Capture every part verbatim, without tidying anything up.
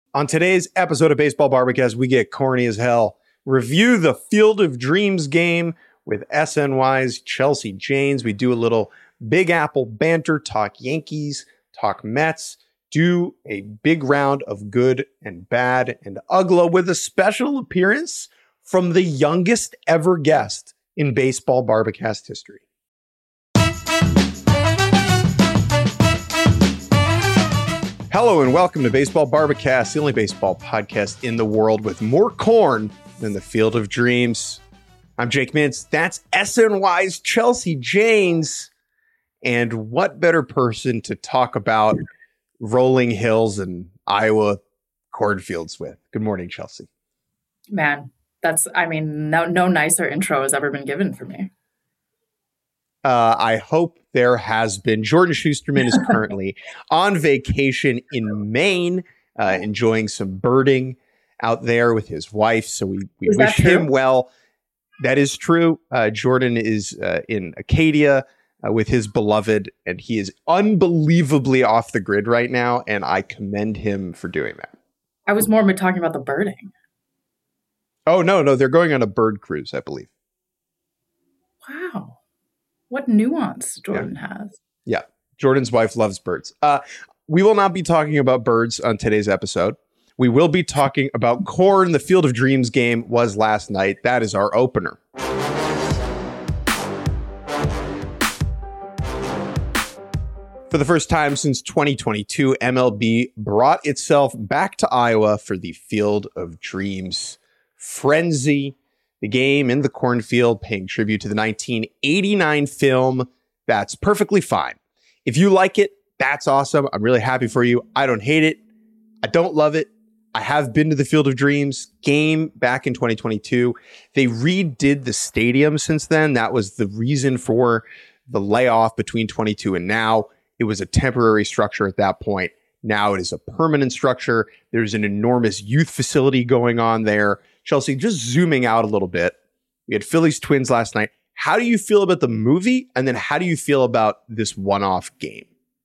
On today's episode of Baseball Barbacast, we get corny as hell. Review the Field of Dreams game with S N Y's Chelsea Janes. We do a little Big Apple banter, talk Yankees, talk Mets, do a big round of good and bad and ugly with a special appearance from the youngest ever guest in Baseball Barbacast history. Hello and welcome to Baseball Barbacast, the only baseball podcast in the world with more corn than the Field of Dreams. I'm Jake Mintz. That's S N Y's Chelsea Janes. And what better person to talk about rolling hills and Iowa cornfields with? Good morning, Chelsea. Man, that's, I mean, no, no nicer intro has ever been given for me. Uh, I hope there has been. Jordan Schusterman is currently on vacation in Maine, uh, enjoying some birding out there with his wife. So we, we wish him well. That is true. Uh, Jordan is uh, in Acadia uh, with his beloved, and he is unbelievably off the grid right now. And I commend him for doing that. I was more talking about the birding. Oh, no, no. They're going on a bird cruise, I believe. Wow. What nuance Jordan yeah. has. Yeah. Jordan's wife loves birds. Uh, we will not be talking about birds on today's episode. We will be talking about corn. The Field of Dreams game was last night. That is our opener. For the first time since twenty twenty-two, M L B brought itself back to Iowa for the Field of Dreams frenzy. The game in the cornfield paying tribute to the nineteen eighty-nine film. That's perfectly fine. If you like it, that's awesome. I'm really happy for you. I don't hate it. I don't love it. I have been to the Field of Dreams game back in twenty twenty-two. They redid the stadium since then. That was the reason for the layoff between twenty-two and now. It was a temporary structure at that point. Now it is a permanent structure. There's an enormous youth facility going on there. Chelsea, just zooming out a little bit, we had Phillies Twins last night. How do you feel about the movie? And then how do you feel about this one-off game?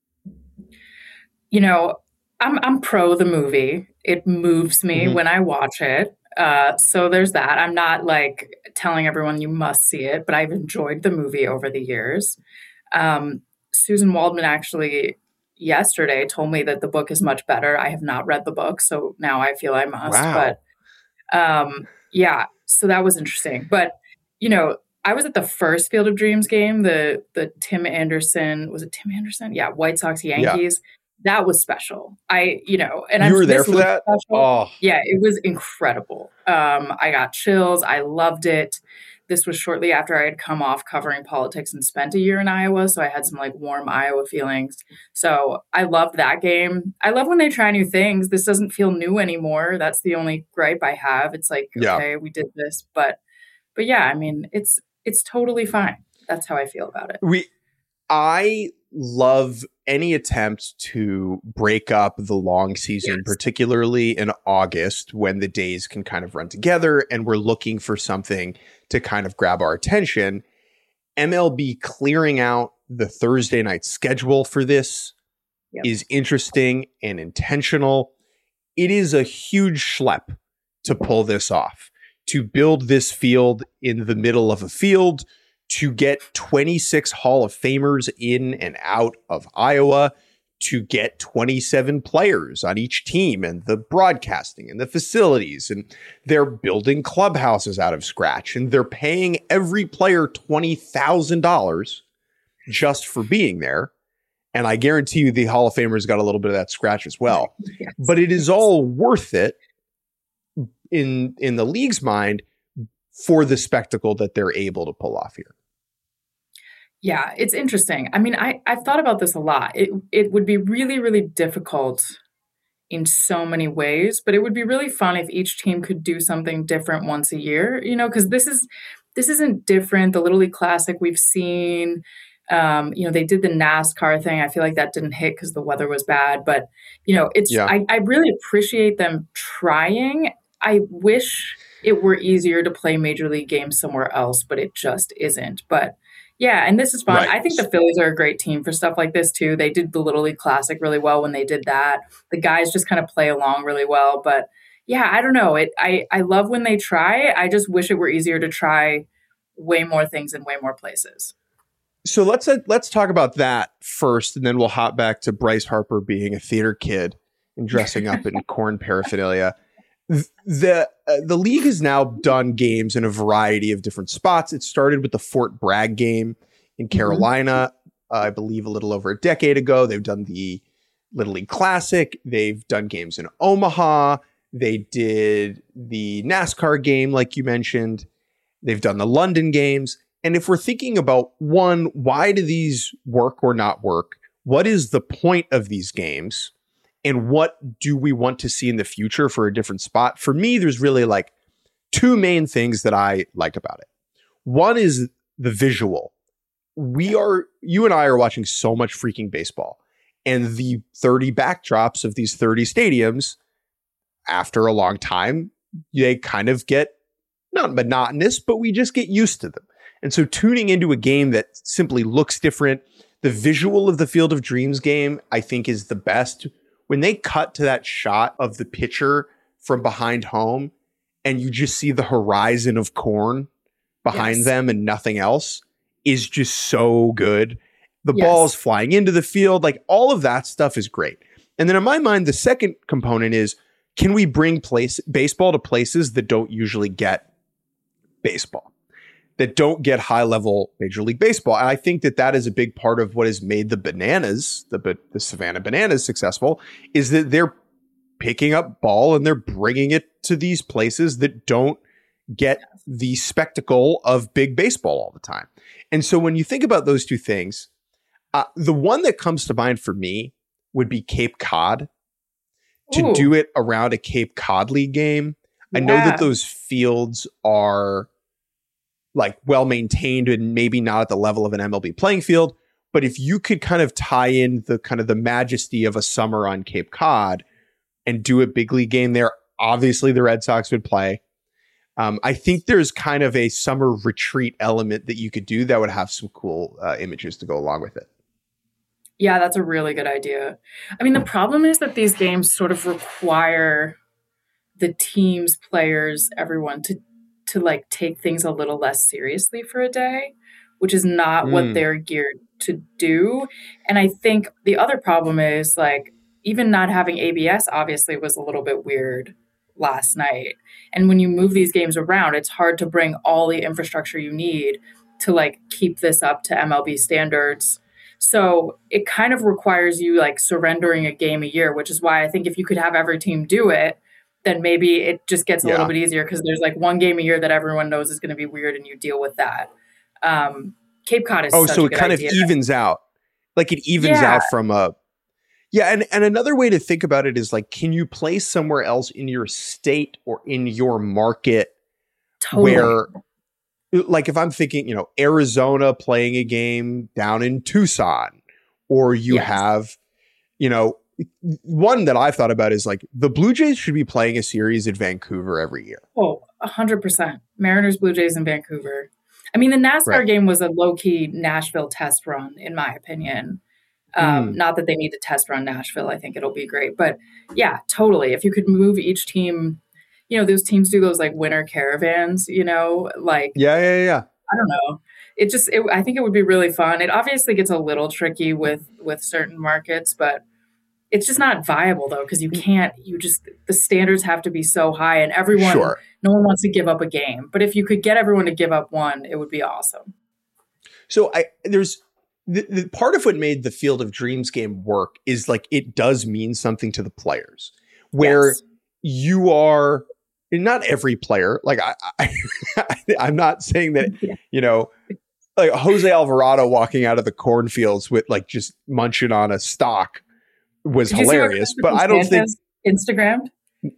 You know, I'm I'm pro the movie. It moves me mm-hmm. when I watch it. Uh, so there's that. I'm not like telling everyone you must see it, but I've enjoyed the movie over the years. Um, Susan Waldman actually yesterday told me that the book is much better. I have not read the book, so now I feel I must. Wow. But Um, yeah, so that was interesting. But, you know, I was at the first Field of Dreams game, the the Tim Anderson, was it Tim Anderson? Yeah, White Sox Yankees. Yeah. That was special. I, you know, and you I'm, were there for that? Special. Oh, yeah, it was incredible. Um, I got chills. I loved it. This was shortly after I had come off covering politics and spent a year in Iowa. So I had some like warm Iowa feelings. So I loved that game. I love when they try new things. This doesn't feel new anymore. That's the only gripe I have. It's like, yeah. okay, we did this, but, but yeah, I mean, it's, it's totally fine. That's how I feel about it. We, I love any attempt to break up the long season, yes. particularly in August when the days can kind of run together and we're looking for something to kind of grab our attention. M L B clearing out the Thursday night schedule for this yep. is interesting and intentional. It is a huge schlep to pull this off, to build this field in the middle of a field, to get twenty-six Hall of Famers in and out of Iowa, to get twenty-seven players on each team, and the broadcasting and the facilities, and they're building clubhouses out of scratch, and they're paying every player twenty thousand dollars just for being there. And I guarantee you the Hall of Famers got a little bit of that scratch as well. Yes. But it is all worth it in, in the league's mind for the spectacle that they're able to pull off here. Yeah, it's interesting. I mean, I, I've thought about this a lot. It it would be really, really difficult in so many ways, but it would be really fun if each team could do something different once a year, you know, because this is this isn't different. The Little League Classic we've seen, um, you know, they did the NASCAR thing. I feel like that didn't hit because the weather was bad, but, you know, it's yeah. I, I really appreciate them trying. I wish it were easier to play major league games somewhere else, but it just isn't. But Yeah, and this is fun. Right. I think the Phillies are a great team for stuff like this too. They did the Little League Classic really well when they did that. The guys just kind of play along really well. But yeah, I don't know. It I, I love when they try. I just wish it were easier to try way more things in way more places. So let's uh, let's talk about that first, and then we'll hop back to Bryce Harper being a theater kid and dressing up in corn paraphernalia. The uh, the league has now done games in a variety of different spots. It started with the Fort Bragg game in Carolina, mm-hmm. uh, I believe a little over a decade ago. They've done the Little League Classic. They've done games in Omaha. They did the NASCAR game, like you mentioned. They've done the London games. And if we're thinking about, one, why do these work or not work? What is the point of these games? And what do we want to see in the future for a different spot? For me, there's really like two main things that I like about it. One is the visual. We are, you and I are watching so much freaking baseball, and the thirty backdrops of these thirty stadiums, after a long time, they kind of get not monotonous, but we just get used to them. And so tuning into a game that simply looks different, the visual of the Field of Dreams game, I think is the best. When they cut to that shot of the pitcher from behind home and you just see the horizon of corn behind yes. them and nothing else, is just so good. The yes. ball's flying into the field, like all of that stuff is great. And then in my mind, the second component is, can we bring place baseball to places that don't usually get baseball, that don't get high level Major League Baseball? And I think that that is a big part of what has made the Bananas, the, the Savannah Bananas successful, is that they're picking up ball and they're bringing it to these places that don't get the spectacle of big baseball all the time. And so when you think about those two things, uh, the one that comes to mind for me would be Cape Cod. To Ooh. do it around a Cape Cod League game. I yeah. know that those fields are like well maintained and maybe not at the level of an M L B playing field, but if you could kind of tie in the kind of the majesty of a summer on Cape Cod and do a big league game there, obviously the Red Sox would play. Um, I think there's kind of a summer retreat element that you could do that would have some cool uh, images to go along with it. Yeah, that's a really good idea. I mean, the problem is that these games sort of require the teams, players, everyone to to like take things a little less seriously for a day, which is not mm. what they're geared to do. And I think the other problem is like even not having A B S obviously was a little bit weird last night. And when you move these games around, it's hard to bring all the infrastructure you need to like keep this up to M L B standards. So it kind of requires you like surrendering a game a year, which is why I think if you could have every team do it, then maybe it just gets a yeah. little bit easier because there's like one game a year that everyone knows is going to be weird and you deal with that. Um, Cape Cod is oh, such so a it good kind idea. of evens out. Like it evens yeah. out from a yeah. And, and another way to think about it is like, can you play somewhere else in your state or in your market totally. where like if I'm thinking, you know, Arizona playing a game down in Tucson, or you yes. have, you know, one that I've thought about is like the Blue Jays should be playing a series in Vancouver every year. Oh, a hundred percent. Mariners, Blue Jays in Vancouver. I mean, the NASCAR right. game was a low key Nashville test run, in my opinion. Um, mm. Not that they need to test run Nashville. I think it'll be great. But yeah, totally. If you could move each team, you know, those teams do those like winter caravans, you know, like, yeah, yeah, yeah. I don't know. It just, it, I think it would be really fun. It obviously gets a little tricky with, with certain markets, but it's just not viable though. Cause you can't, you just, the standards have to be so high and everyone, sure. no one wants to give up a game, but if you could get everyone to give up one, it would be awesome. So I, there's the, the part of what made the Field of Dreams game work is like, it does mean something to the players where yes. you are, not every player, like I, I I'm not saying that, yeah. you know, like Jose Alvarado walking out of the cornfields with like just munching on a stalk was Did hilarious, but I don't think Instagrammed.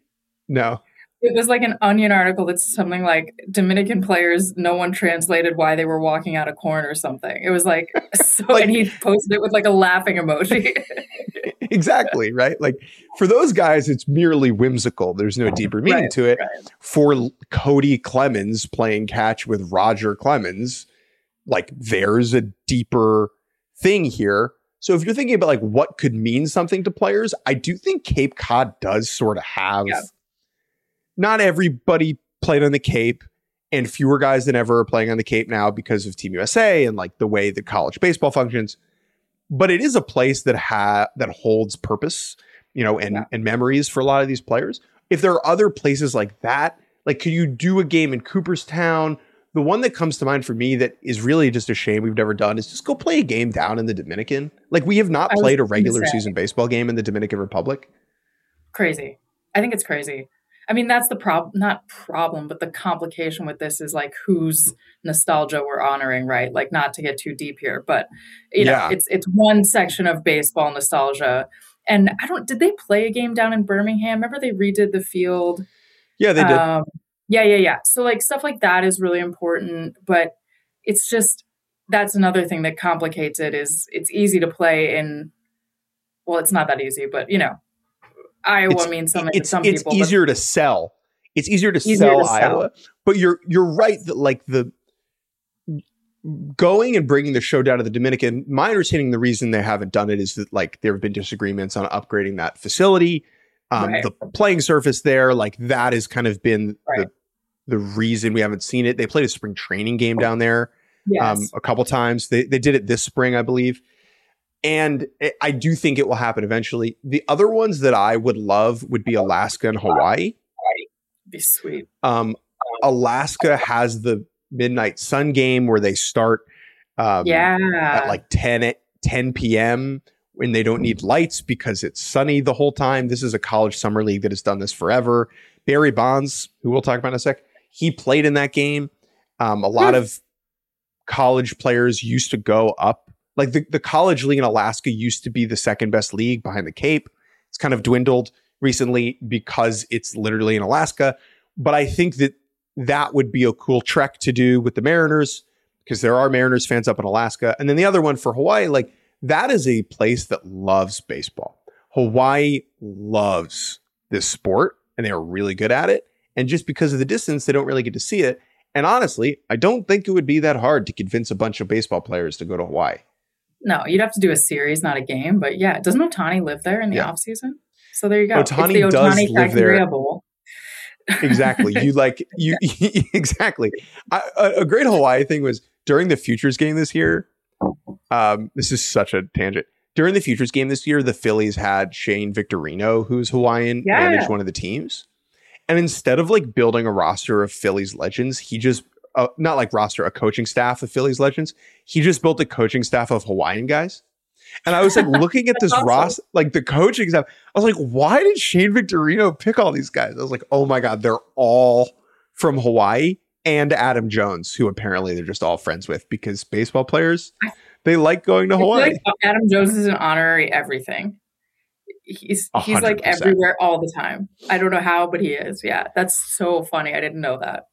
No, it was like an Onion article that's something like Dominican players, no one translated why they were walking out of corn or something. It was like, so, like, and he posted it with like a laughing emoji. Exactly. Right. Like for those guys, it's merely whimsical. There's no deeper meaning right, to it. Right. For Cody Clemens playing catch with Roger Clemens, like there's a deeper thing here. So if you're thinking about like what could mean something to players, I do think Cape Cod does sort of have, yeah. Not everybody played on the Cape, and fewer guys than ever are playing on the Cape now because of Team U S A and like the way that college baseball functions. But it is a place that ha- that holds purpose, you know, and, yeah. and memories for a lot of these players. If there are other places like that, like could you do a game in Cooperstown? The one that comes to mind for me that is really just a shame we've never done is just go play a game down in the Dominican. Like we have not played a regular season baseball game in the Dominican Republic. Crazy. I think it's crazy. I mean, that's the problem, not problem, but the complication with this is like whose nostalgia we're honoring, right? Like not to get too deep here, but you know, yeah. it's it's one section of baseball nostalgia. And I don't, did they play a game down in Birmingham? Remember they redid the field? Yeah, they did. Um, yeah, yeah, yeah. So like stuff like that is really important, but it's just, that's another thing that complicates it is it's easy to play in, well, it's not that easy, but you know, Iowa it's, means something it's, to some it's people. It's easier to sell. It's easier to easier sell to Iowa. Sell. But you're you're right that like the going and bringing the show down to the Dominican, my understanding the reason they haven't done it is that like there have been disagreements on upgrading that facility. Um, right. The playing surface there, like that has kind of been right. the, the reason we haven't seen it. They played a spring training game down there yes. um, a couple times. They they did it this spring, I believe. And I do think it will happen eventually. The other ones that I would love would be Alaska and Hawaii. Be sweet. Um, Alaska has the midnight sun game where they start um, yeah. at like ten p.m. when they don't need lights because it's sunny the whole time. This is a college summer league that has done this forever. Barry Bonds, who we'll talk about in a sec, he played in that game. Um, a lot of college players used to go up. Like the, the college league in Alaska used to be the second best league behind the Cape. It's kind of dwindled recently because it's literally in Alaska. But I think that that would be a cool trek to do with the Mariners because there are Mariners fans up in Alaska. And then the other one for Hawaii, like that is a place that loves baseball. Hawaii loves this sport and they are really good at it. And just because of the distance, they don't really get to see it. And honestly, I don't think it would be that hard to convince a bunch of baseball players to go to Hawaii. No, you'd have to do a series, not a game. But yeah, doesn't Ohtani live there in the yeah. off season? So there you go. Ohtani it's the does Ohtani live there. Bowl. Exactly. You like you exactly. I, a, a great Hawaii thing was during the Futures game this year. Um, this is such a tangent. During the Futures game this year, the Phillies had Shane Victorino, who's Hawaiian, yeah. manage one of the teams. And instead of like building a roster of Phillies legends, he just Uh, not like roster, a coaching staff of Phillies legends. He just built a coaching staff of Hawaiian guys. And I was like looking at this awesome. roster, like the coaching staff. I was like, why did Shane Victorino pick all these guys? I was like, oh my God, they're all from Hawaii and Adam Jones, who apparently they're just all friends with because baseball players, they like going to Hawaii. Like Adam Jones is an honorary everything. He's he's one hundred percent. Like everywhere all the time. I don't know how, but he is. Yeah, that's so funny. I didn't know that.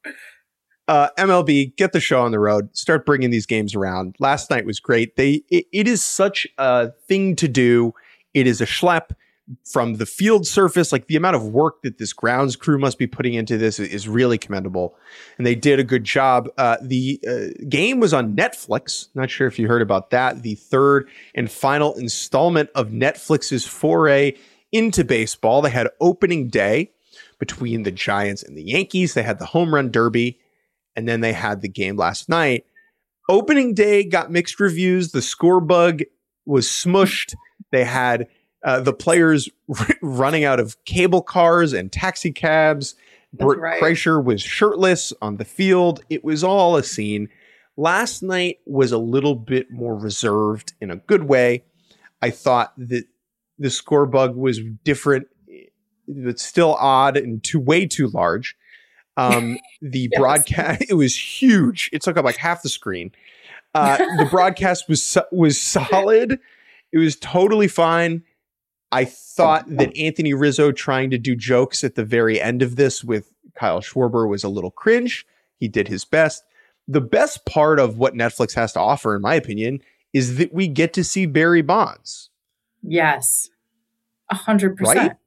Uh, M L B, get the show on the road. Start bringing these games around. Last night was great. They it, it is such a thing to do. It is a schlep from the field surface. Like the amount of work that this grounds crew must be putting into this is really commendable. And they did a good job. Uh, the uh, game was on Netflix. Not sure if you heard about that. The third and final installment of Netflix's foray into baseball. They had opening day between the Giants and the Yankees. They had the home run derby. And then they had the game last night. Opening day got mixed reviews. The score bug was smushed. They had uh, the players r- running out of cable cars and taxi cabs. Bert right. Kreischer was shirtless on the field. It was all a scene. Last night was a little bit more reserved in a good way. I thought that the score bug was different, but still odd and too way too large. Um, the yes. broadcast, it was huge. It took up like half the screen. Uh, the broadcast was, was solid. It was totally fine. I thought that Anthony Rizzo trying to do jokes at the very end of this with Kyle Schwarber was a little cringe. He did his best. The best part of what Netflix has to offer, in my opinion, is that we get to see Barry Bonds. Yes. A hundred percent. Right?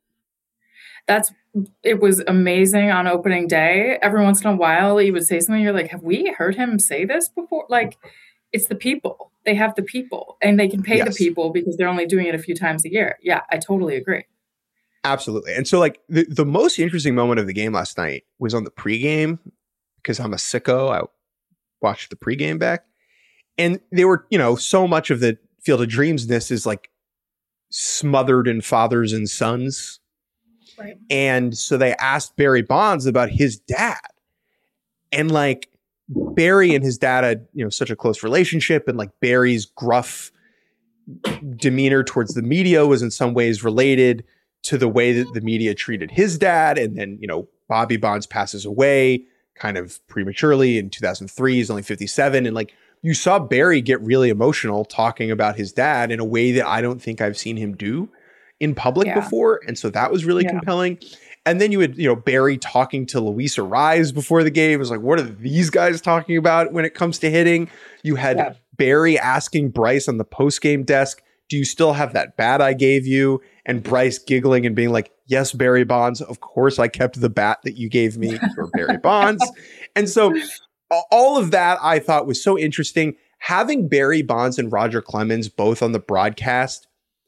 That's, it was amazing on opening day. Every once in a while, he would say something. You're like, have we heard him say this before? Like, It's the people. They have the people, and they can pay yes. the people because they're only doing it a few times a year. Yeah, I totally agree. Absolutely. And so like the, the most interesting moment of the game last night was on the pregame, because I'm a sicko. I watched the pregame back, and they were, you know, so much of the Field of Dreams-ness is like smothered in fathers and sons. Right. And so they asked Barry Bonds about his dad, and like Barry and his dad had, you know, such a close relationship, and like Barry's gruff demeanor towards the media was in some ways related to the way that the media treated his dad. And then, you know, Bobby Bonds passes away kind of prematurely in two thousand three. He's only fifty-seven. And like you saw Barry get really emotional talking about his dad in a way that I don't think I've seen him do in public yeah. before. And so that was really yeah. compelling. And then you had, you know, Barry talking to Luis Arraez before the game. It was like, what are these guys talking about when it comes to hitting? You had yeah. Barry asking Bryce on the post-game desk, do you still have that bat I gave you? And Bryce giggling and being like, yes, Barry Bonds, of course I kept the bat that you gave me for Barry Bonds. And so all of that I thought was so interesting. Having Barry Bonds and Roger Clemens both on the broadcast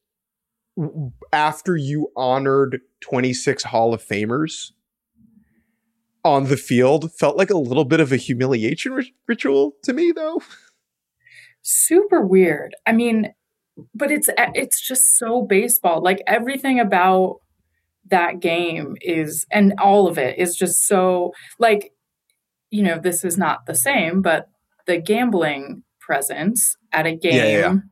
after you honored twenty-six Hall of Famers on the field felt like a little bit of a humiliation ri- ritual to me, though. Super weird. I mean, but it's it's just so baseball. Like everything about that game is, and all of it is just so like, you know, this is not the same, but the gambling presence at a game. Yeah, yeah, yeah.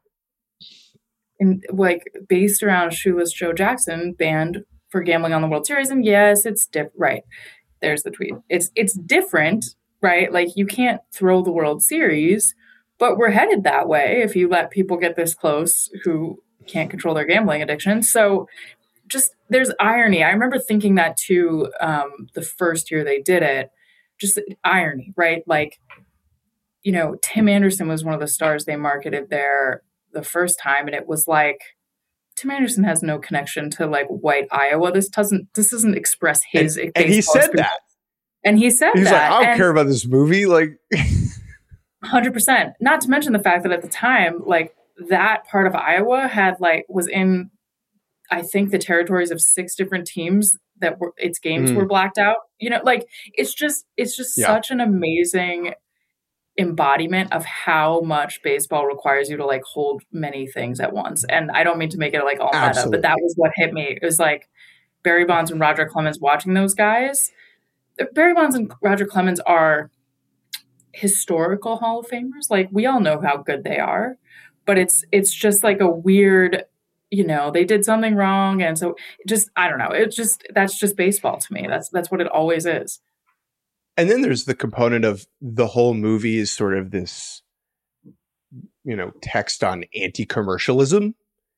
And like based around Shoeless Joe Jackson banned for gambling on the World Series. And yes, it's different. Right. There's the tweet. It's, it's different, right? Like you can't throw the World Series, but we're headed that way if you let people get this close who can't control their gambling addiction. So just there's irony. I remember thinking that too, um, the first year they did it, just irony, right? Like, you know, Tim Anderson was one of the stars they marketed there the first time, and it was like Tim Anderson has no connection to like white Iowa. This doesn't this doesn't express his and, and he said experience. that and he said he's that like, I don't and care about this movie, like one hundred percent. Not to mention the fact that at the time, like that part of Iowa had like was in I think the territories of six different teams that were its games mm. were blacked out. You know, like it's just it's just yeah. such an amazing embodiment of how much baseball requires you to like hold many things at once. And I don't mean to make it like all meta, but that was what hit me. It was like Barry Bonds and Roger Clemens watching those guys. Barry Bonds and Roger Clemens are historical Hall of Famers. Like we all know how good they are, but it's, it's just like a weird, you know, they did something wrong. And so just, I don't know. It's just, that's just baseball to me. That's, that's what it always is. And then there's the component of the whole movie is sort of this, you know, text on anti-commercialism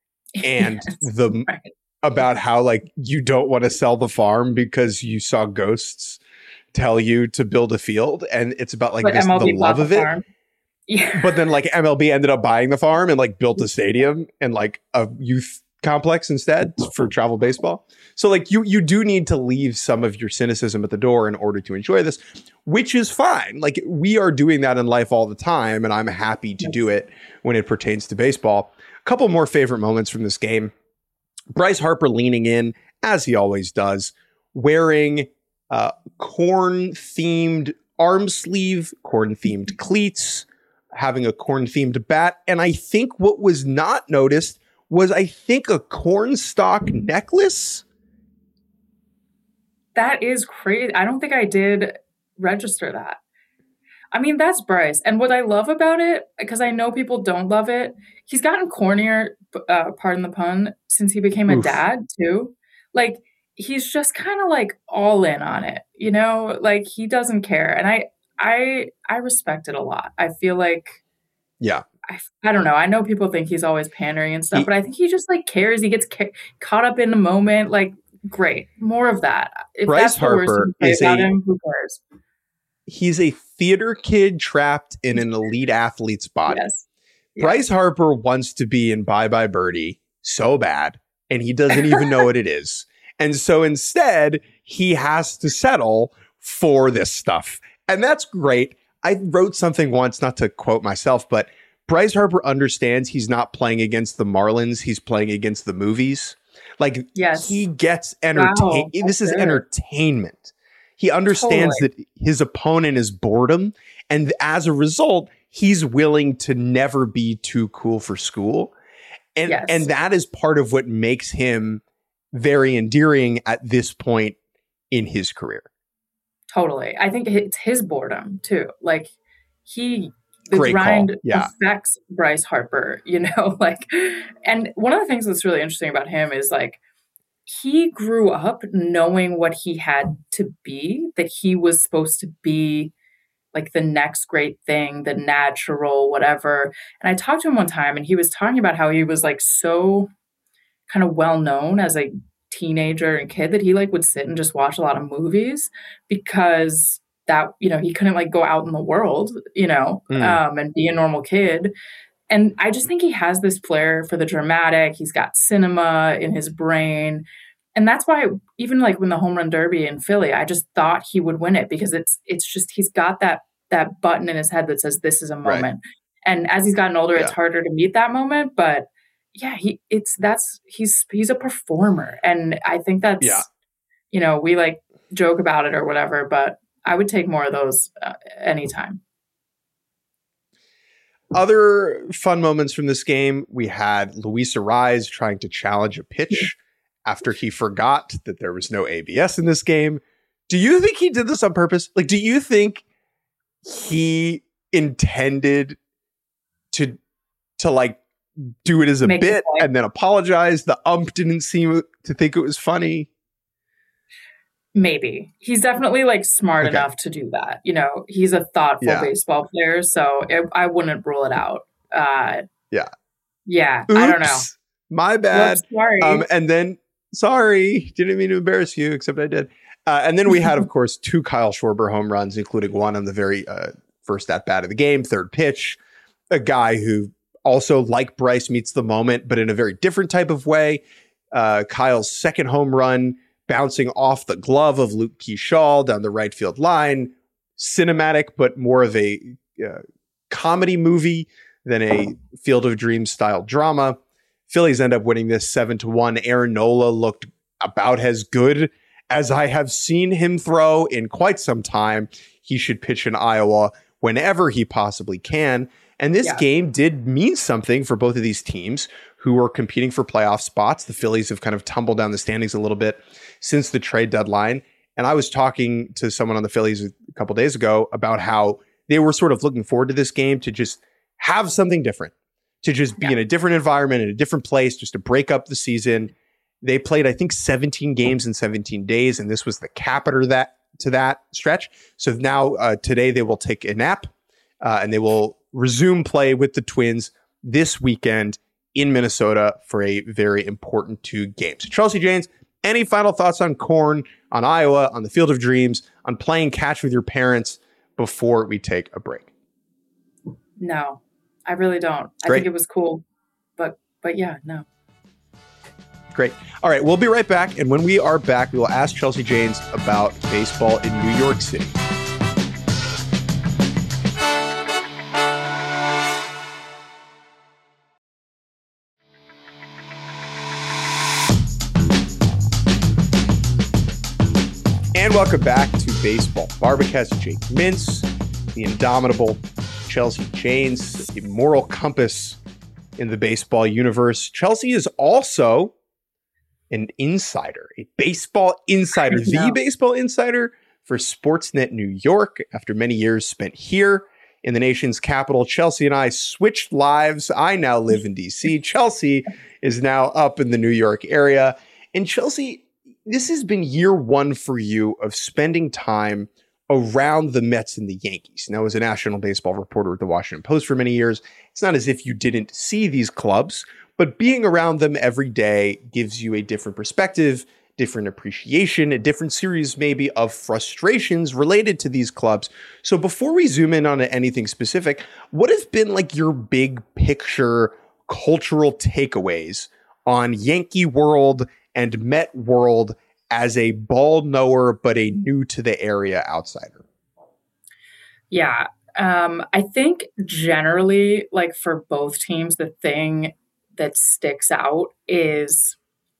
and yes, the right. about how like you don't want to sell the farm because you saw ghosts tell you to build a field, and it's about like this, the love of it. Farm. Yeah. But then like M L B ended up buying the farm and like built a stadium and like a youth complex instead for travel baseball. So like you you do need to leave some of your cynicism at the door in order to enjoy this, which is fine. Like we are doing that in life all the time, and I'm happy to do it when it pertains to baseball. A couple more favorite moments from this game. Bryce Harper leaning in, as he always does, wearing uh, corn-themed arm sleeve, corn-themed cleats, having a corn-themed bat. And I think what was not noticed was I think a cornstalk necklace. That is crazy. I don't think I did register that. I mean, that's Bryce. And what I love about it, because I know people don't love it, he's gotten cornier, uh, pardon the pun, since he became a Oof. dad too. Like, he's just kind of like all in on it, you know, like he doesn't care. And I, I, I respect it a lot. I feel like, yeah. I, I don't know. I know people think he's always pandering and stuff, he, but I think he just like cares. He gets ca- caught up in the moment. Like, great. More of that. If Bryce that's Harper is about a, him, who cares? He's a theater kid trapped in an elite athlete's body. Yes. Bryce yeah. Harper wants to be in Bye Bye Birdie so bad, and he doesn't even know what it is. And so instead, he has to settle for this stuff. And that's great. I wrote something once, not to quote myself, but Bryce Harper understands he's not playing against the Marlins. He's playing against the movies. Like, yes. he gets entertained. Wow, this is good. entertainment. He understands Totally. that his opponent is boredom. And as a result, he's willing to never be too cool for school. And, Yes. and that is part of what makes him very endearing at this point in his career. Totally. I think it's his boredom too. Like he, the Great grind call. Yeah. affects Bryce Harper, you know, like, and one of the things that's really interesting about him is like, he grew up knowing what he had to be, that he was supposed to be like the next great thing, the natural, whatever. And I talked to him one time and he was talking about how he was like so kind of well known as a teenager and kid that he like would sit and just watch a lot of movies because that, you know, he couldn't like go out in the world, you know, Mm. um, and be a normal kid. And I just think he has this flair for the dramatic. He's got cinema in his brain. And that's why even like when the home run derby in Philly, I just thought he would win it because it's it's just he's got that that button in his head that says this is a moment. Right. And as he's gotten older, Yeah. it's harder to meet that moment. But yeah, he it's that's he's he's a performer. And I think that's Yeah. you know, we like joke about it or whatever, but I would take more of those uh, anytime. Other fun moments from this game, we had Luis Ariz trying to challenge a pitch after he forgot that there was no A B S in this game. Do you think he did this on purpose? Like, do you think he intended to to like do it as a Make a bit point. and then apologize? The ump didn't seem to think it was funny. Maybe. He's definitely like smart Okay. enough to do that. You know, he's a thoughtful Yeah. baseball player, so it, I wouldn't rule it out. Uh, Yeah. Yeah, Oops, I don't know. my bad. Whoops, sorry. Um, and then, sorry, didn't mean to embarrass you, except I did. Uh, and then we had, of course, two Kyle Schwarber home runs, including one on the very uh, first at bat of the game, third pitch. A guy who also, like Bryce, meets the moment, but in a very different type of way. Uh, Kyle's second home run bouncing off the glove of Luke Keyshaw down the right field line. Cinematic, but more of a uh, comedy movie than a Field of Dreams style drama. Phillies end up winning this seven to one. Aaron Nola looked about as good as I have seen him throw in quite some time. He should pitch in Iowa whenever he possibly can. And this Yeah. game did mean something for both of these teams who are competing for playoff spots. The Phillies have kind of tumbled down the standings a little bit since the trade deadline. And I was talking to someone on the Phillies a couple days ago about how they were sort of looking forward to this game to just have something different, to just be Yeah. in a different environment, in a different place, just to break up the season. They played, I think, seventeen games in seventeen days, and this was the capper that to that stretch. So now uh, today they will take a nap uh, and they will resume play with the Twins this weekend in Minnesota for a very important two games. Chelsea Janes, any final thoughts on Corn, on Iowa, on the Field of Dreams, on playing catch with your parents before we take a break? No, I really don't. I Great. think it was cool, but but yeah, no. Great. All right, we'll be right back. And when we are back, we will ask Chelsea Janes about baseball in New York City. And welcome back to Baseball Barbacast. Jake Mintz, the indomitable Chelsea Janes, the moral compass in the baseball universe. Chelsea is also an insider, a baseball insider, I know. the baseball insider for Sportsnet New York. After many years spent here in the nation's capital, Chelsea and I switched lives. I now live in D C. Chelsea is now up in the New York area. And Chelsea, this has been year one for you of spending time around the Mets and the Yankees. Now, as a national baseball reporter at the Washington Post for many years, it's not as if you didn't see these clubs, but being around them every day gives you a different perspective, different appreciation, a different series maybe of frustrations related to these clubs. So before we zoom in on anything specific, what have been like your big picture cultural takeaways on Yankee world and Met world as a ball knower, but a new to the area outsider? Yeah. Um, I think generally, like for both teams, the thing that sticks out is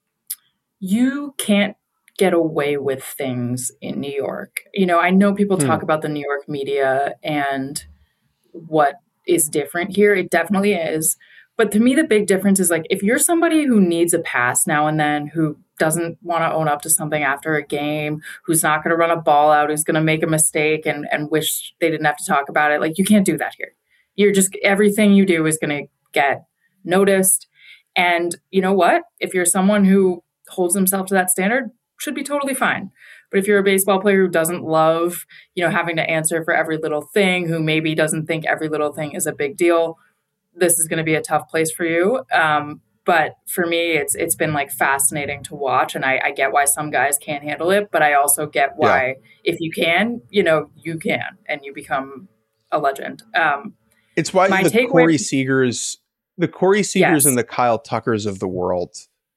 you can't get away with things in New York. You know, I know people Hmm. talk about the New York media and what is different here. It definitely is. But to me, the big difference is like if you're somebody who needs a pass now and then, who doesn't want to own up to something after a game, who's not going to run a ball out, who's going to make a mistake and, and wish they didn't have to talk about it, like you can't do that here. You're just, everything you do is going to get noticed. And you know what? If you're someone who holds himself to that standard, should be totally fine. But if you're a baseball player who doesn't love, you know, having to answer for every little thing, who maybe doesn't think every little thing is a big deal, this is going to be a tough place for you. Um, but for me, it's it's been like fascinating to watch, and I, I get why some guys can't handle it, but I also get why yeah. if you can, you know, you can, and you become a legend. Um, it's why the Corey Seagers, the Corey Seagers, yes. and the Kyle Tuckers of the world,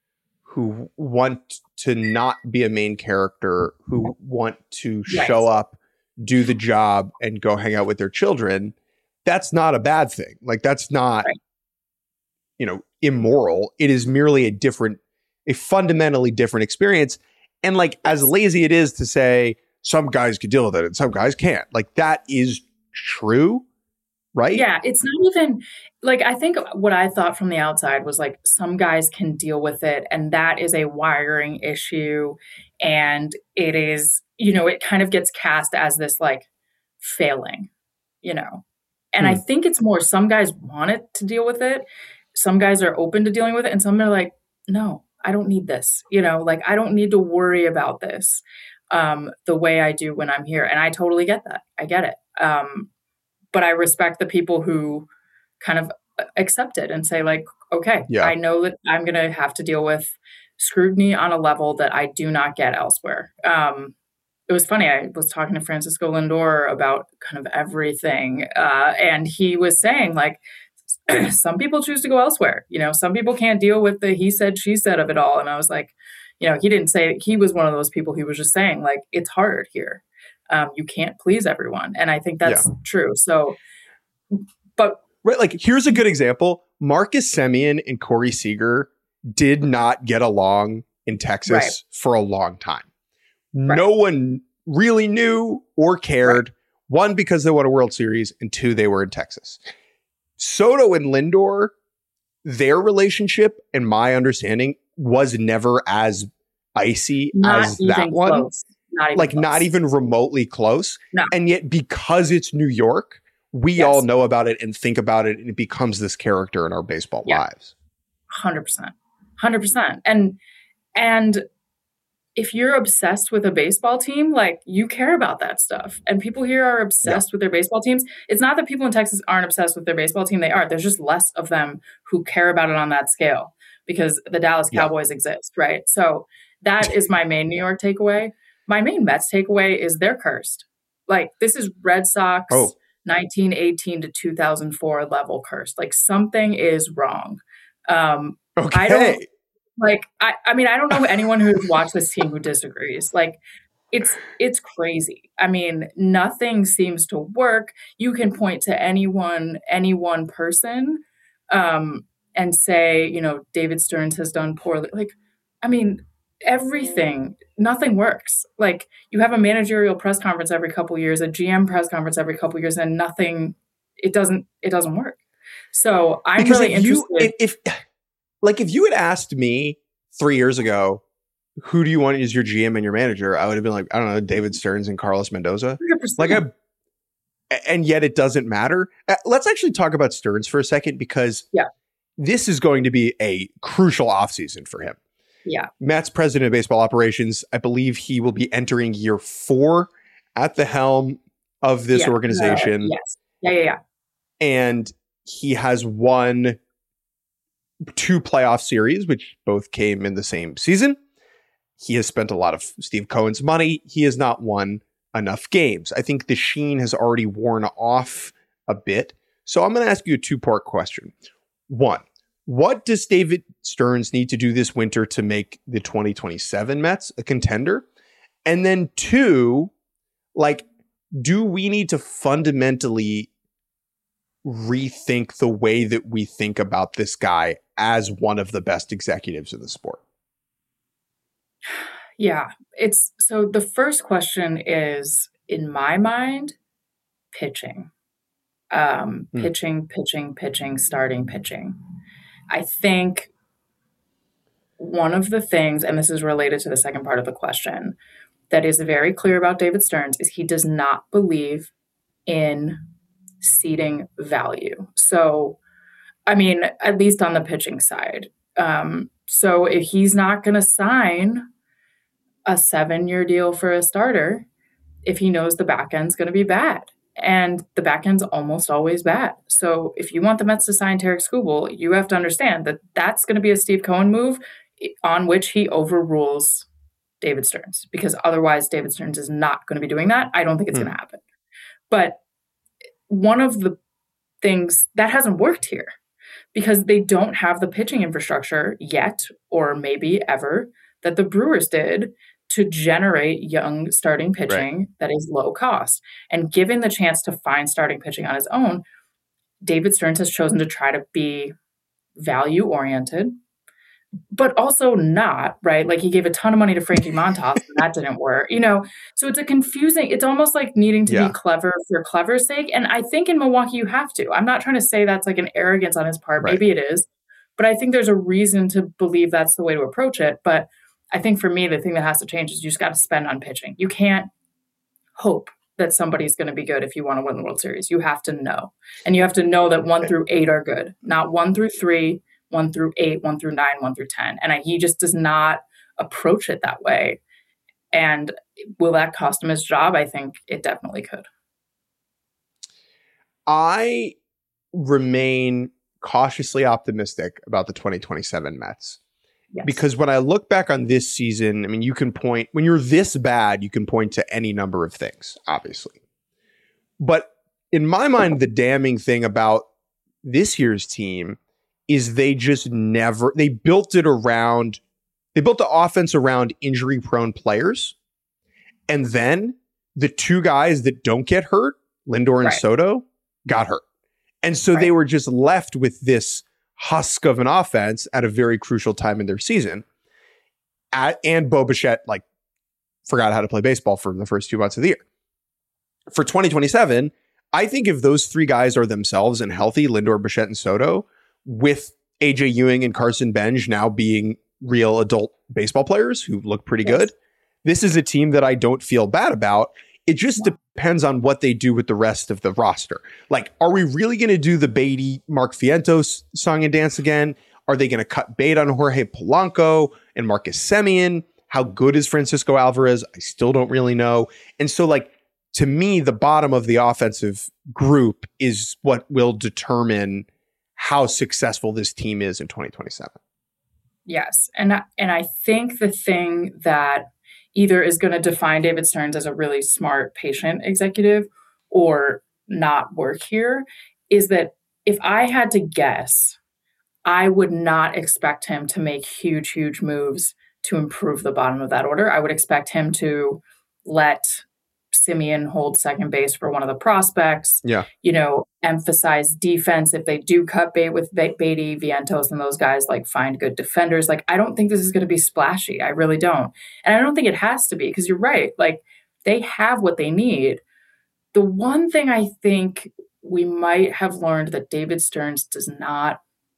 who want to not be a main character, who want to yes. show up, do the job, and go hang out with their children. That's not a bad thing. Like, that's not, right. you know, immoral. It is merely a different, a fundamentally different experience. And like, as lazy it is to say some guys could deal with it and some guys can't, like, that is true, right? Yeah. It's not even like, I think what I thought from the outside was like, some guys can deal with it. And that is a wiring issue. And it is, you know, it kind of gets cast as this like failing, you know. And hmm. I think it's more some guys want it to deal with it. Some guys are open to dealing with it. And some are like, no, I don't need this. You know, like, I don't need to worry about this um, the way I do when I'm here. And I totally get that. I get it. Um, but I respect the people who kind of accept it and say like, okay, yeah. I know that I'm going to have to deal with scrutiny on a level that I do not get elsewhere. Um, It was funny. I was talking to Francisco Lindor about kind of everything. Uh, and he was saying like, some people choose to go elsewhere. You know, some people can't deal with the he said, she said of it all. And I was like, you know, he didn't say, he was one of those people. He was just saying like, it's hard here. Um, you can't please everyone. And I think that's yeah. true. So, but. Right. Like, here's a good example. Marcus Semien and Corey Seager did not get along in Texas right. for a long time. Right. No one really knew or cared. Right. One, because they won a World Series, and two, they were in Texas. Soto and Lindor, their relationship, in my understanding, was never as icy not as that one. Close. Not even like close. Not even remotely close. No. And yet, because it's New York, we yes. all know about it and think about it, and it becomes this character in our baseball yeah. lives. one hundred percent. one hundred percent. And and if you're obsessed with a baseball team, like, you care about that stuff. And people here are obsessed yeah. with their baseball teams. It's not that people in Texas aren't obsessed with their baseball team. They are. There's just less of them who care about it on that scale because the Dallas Cowboys yeah. exist, right? So that is my main New York takeaway. My main Mets takeaway is they're cursed. Like, this is Red Sox oh. nineteen eighteen to two thousand four level cursed. Like, something is wrong. Um, okay. I don't... Like, I, I mean, I don't know anyone who's watched this team who disagrees. Like, it's it's crazy. I mean, nothing seems to work. You can point to anyone, any one person um, and say, you know, David Stearns has done poorly. Like, I mean, everything, nothing works. Like, you have a managerial press conference every couple of years, a G M press conference every couple of years, and nothing, it doesn't, it doesn't work. So I'm because really if interested. You, if, if Like, if you had asked me three years ago, who do you want as your G M and your manager? I would have been like, I don't know, David Stearns and Carlos Mendoza. one hundred percent. Like, I, and yet it doesn't matter. Uh, let's actually talk about Stearns for a second, because yeah. this is going to be a crucial offseason for him. Yeah. Matt's president of baseball operations. I believe he will be entering year four at the helm of this yeah. organization. Uh, yes. Yeah, yeah, yeah. And he has won two playoff series, which both came in the same season. He has spent a lot of Steve Cohen's money. He has not won enough games. I think the sheen has already worn off a bit. So I'm going to ask you a two-part question. One, what does David Stearns need to do this winter to make the twenty twenty-seven Mets a contender? And then two, like, do we need to fundamentally rethink the way that we think about this guy as one of the best executives in the sport? Yeah, it's so the first question is, in my mind, pitching. Um, Hmm. pitching, pitching, pitching, starting pitching. I think one of the things, and this is related to the second part of the question, that is very clear about David Stearns is he does not believe in seeding value. So, I mean, at least on the pitching side. Um, so if he's not going to sign a seven-year deal for a starter, if he knows the back end's going to be bad. And the back end's almost always bad. So if you want the Mets to sign Tarik Skubal, you have to understand that that's going to be a Steve Cohen move on which he overrules David Stearns, because otherwise David Stearns is not going to be doing that. I don't think it's hmm. going to happen. But one of the things that hasn't worked here, because they don't have the pitching infrastructure yet, or maybe ever, that the Brewers did to generate young starting pitching right. that is low cost. And given the chance to find starting pitching on his own, David Stearns has chosen to try to be value oriented, but also not, right? Like he gave a ton of money to Frankie Montas, and that didn't work, you know? So it's a confusing, it's almost like needing to yeah. be clever for clever's sake. And I think in Milwaukee, you have to. I'm not trying to say that's like an arrogance on his part. Right. Maybe it is, but I think there's a reason to believe that's the way to approach it. But I think for me, the thing that has to change is you just got to spend on pitching. You can't hope that somebody's going to be good if you want to win the World Series. You have to know. And you have to know that one through eight are good, not one through three, one through eight, one through nine, one through ten. And I, he just does not approach it that way. And will that cost him his job? I think it definitely could. I remain cautiously optimistic about the twenty twenty-seven Mets. Yes. Because when I look back on this season, I mean, you can point, when you're this bad, you can point to any number of things, obviously. But in my mind, the damning thing about this year's team is they just never, they built it around, they built the offense around injury prone players. And then the two guys that don't get hurt, Lindor and right. Soto, got hurt. And so right. they were just left with this husk of an offense at a very crucial time in their season. At, and Bo Bichette, like, forgot how to play baseball for the first two months of the year. For twenty twenty-seven, I think if those three guys are themselves and healthy, Lindor, Bichette, and Soto, with A J Ewing and Carson Benj now being real adult baseball players who look pretty yes. good, this is a team that I don't feel bad about. It just yeah. depends on what they do with the rest of the roster. Like, are we really going to do the Beatty, Mark Vientos song and dance again? Are they going to cut bait on Jorge Polanco and Marcus Semien? How good is Francisco Alvarez? I still don't really know. And so, like, to me, the bottom of the offensive group is what will determine how successful this team is in twenty twenty-seven. Yes. And I, and I think the thing that either is going to define David Stearns as a really smart, patient executive or not work here is that if I had to guess, I would not expect him to make huge, huge moves to improve the bottom of that order. I would expect him to let Semien hold second base for one of the prospects, yeah. you know, emphasize defense. If they do cut bait with Beatty, Vientos, and those guys, like, find good defenders. Like, I don't think this is going to be splashy. I really don't. And I don't think it has to be, because you're right. Like, they have what they need. The one thing I think we might have learned that David Stearns does not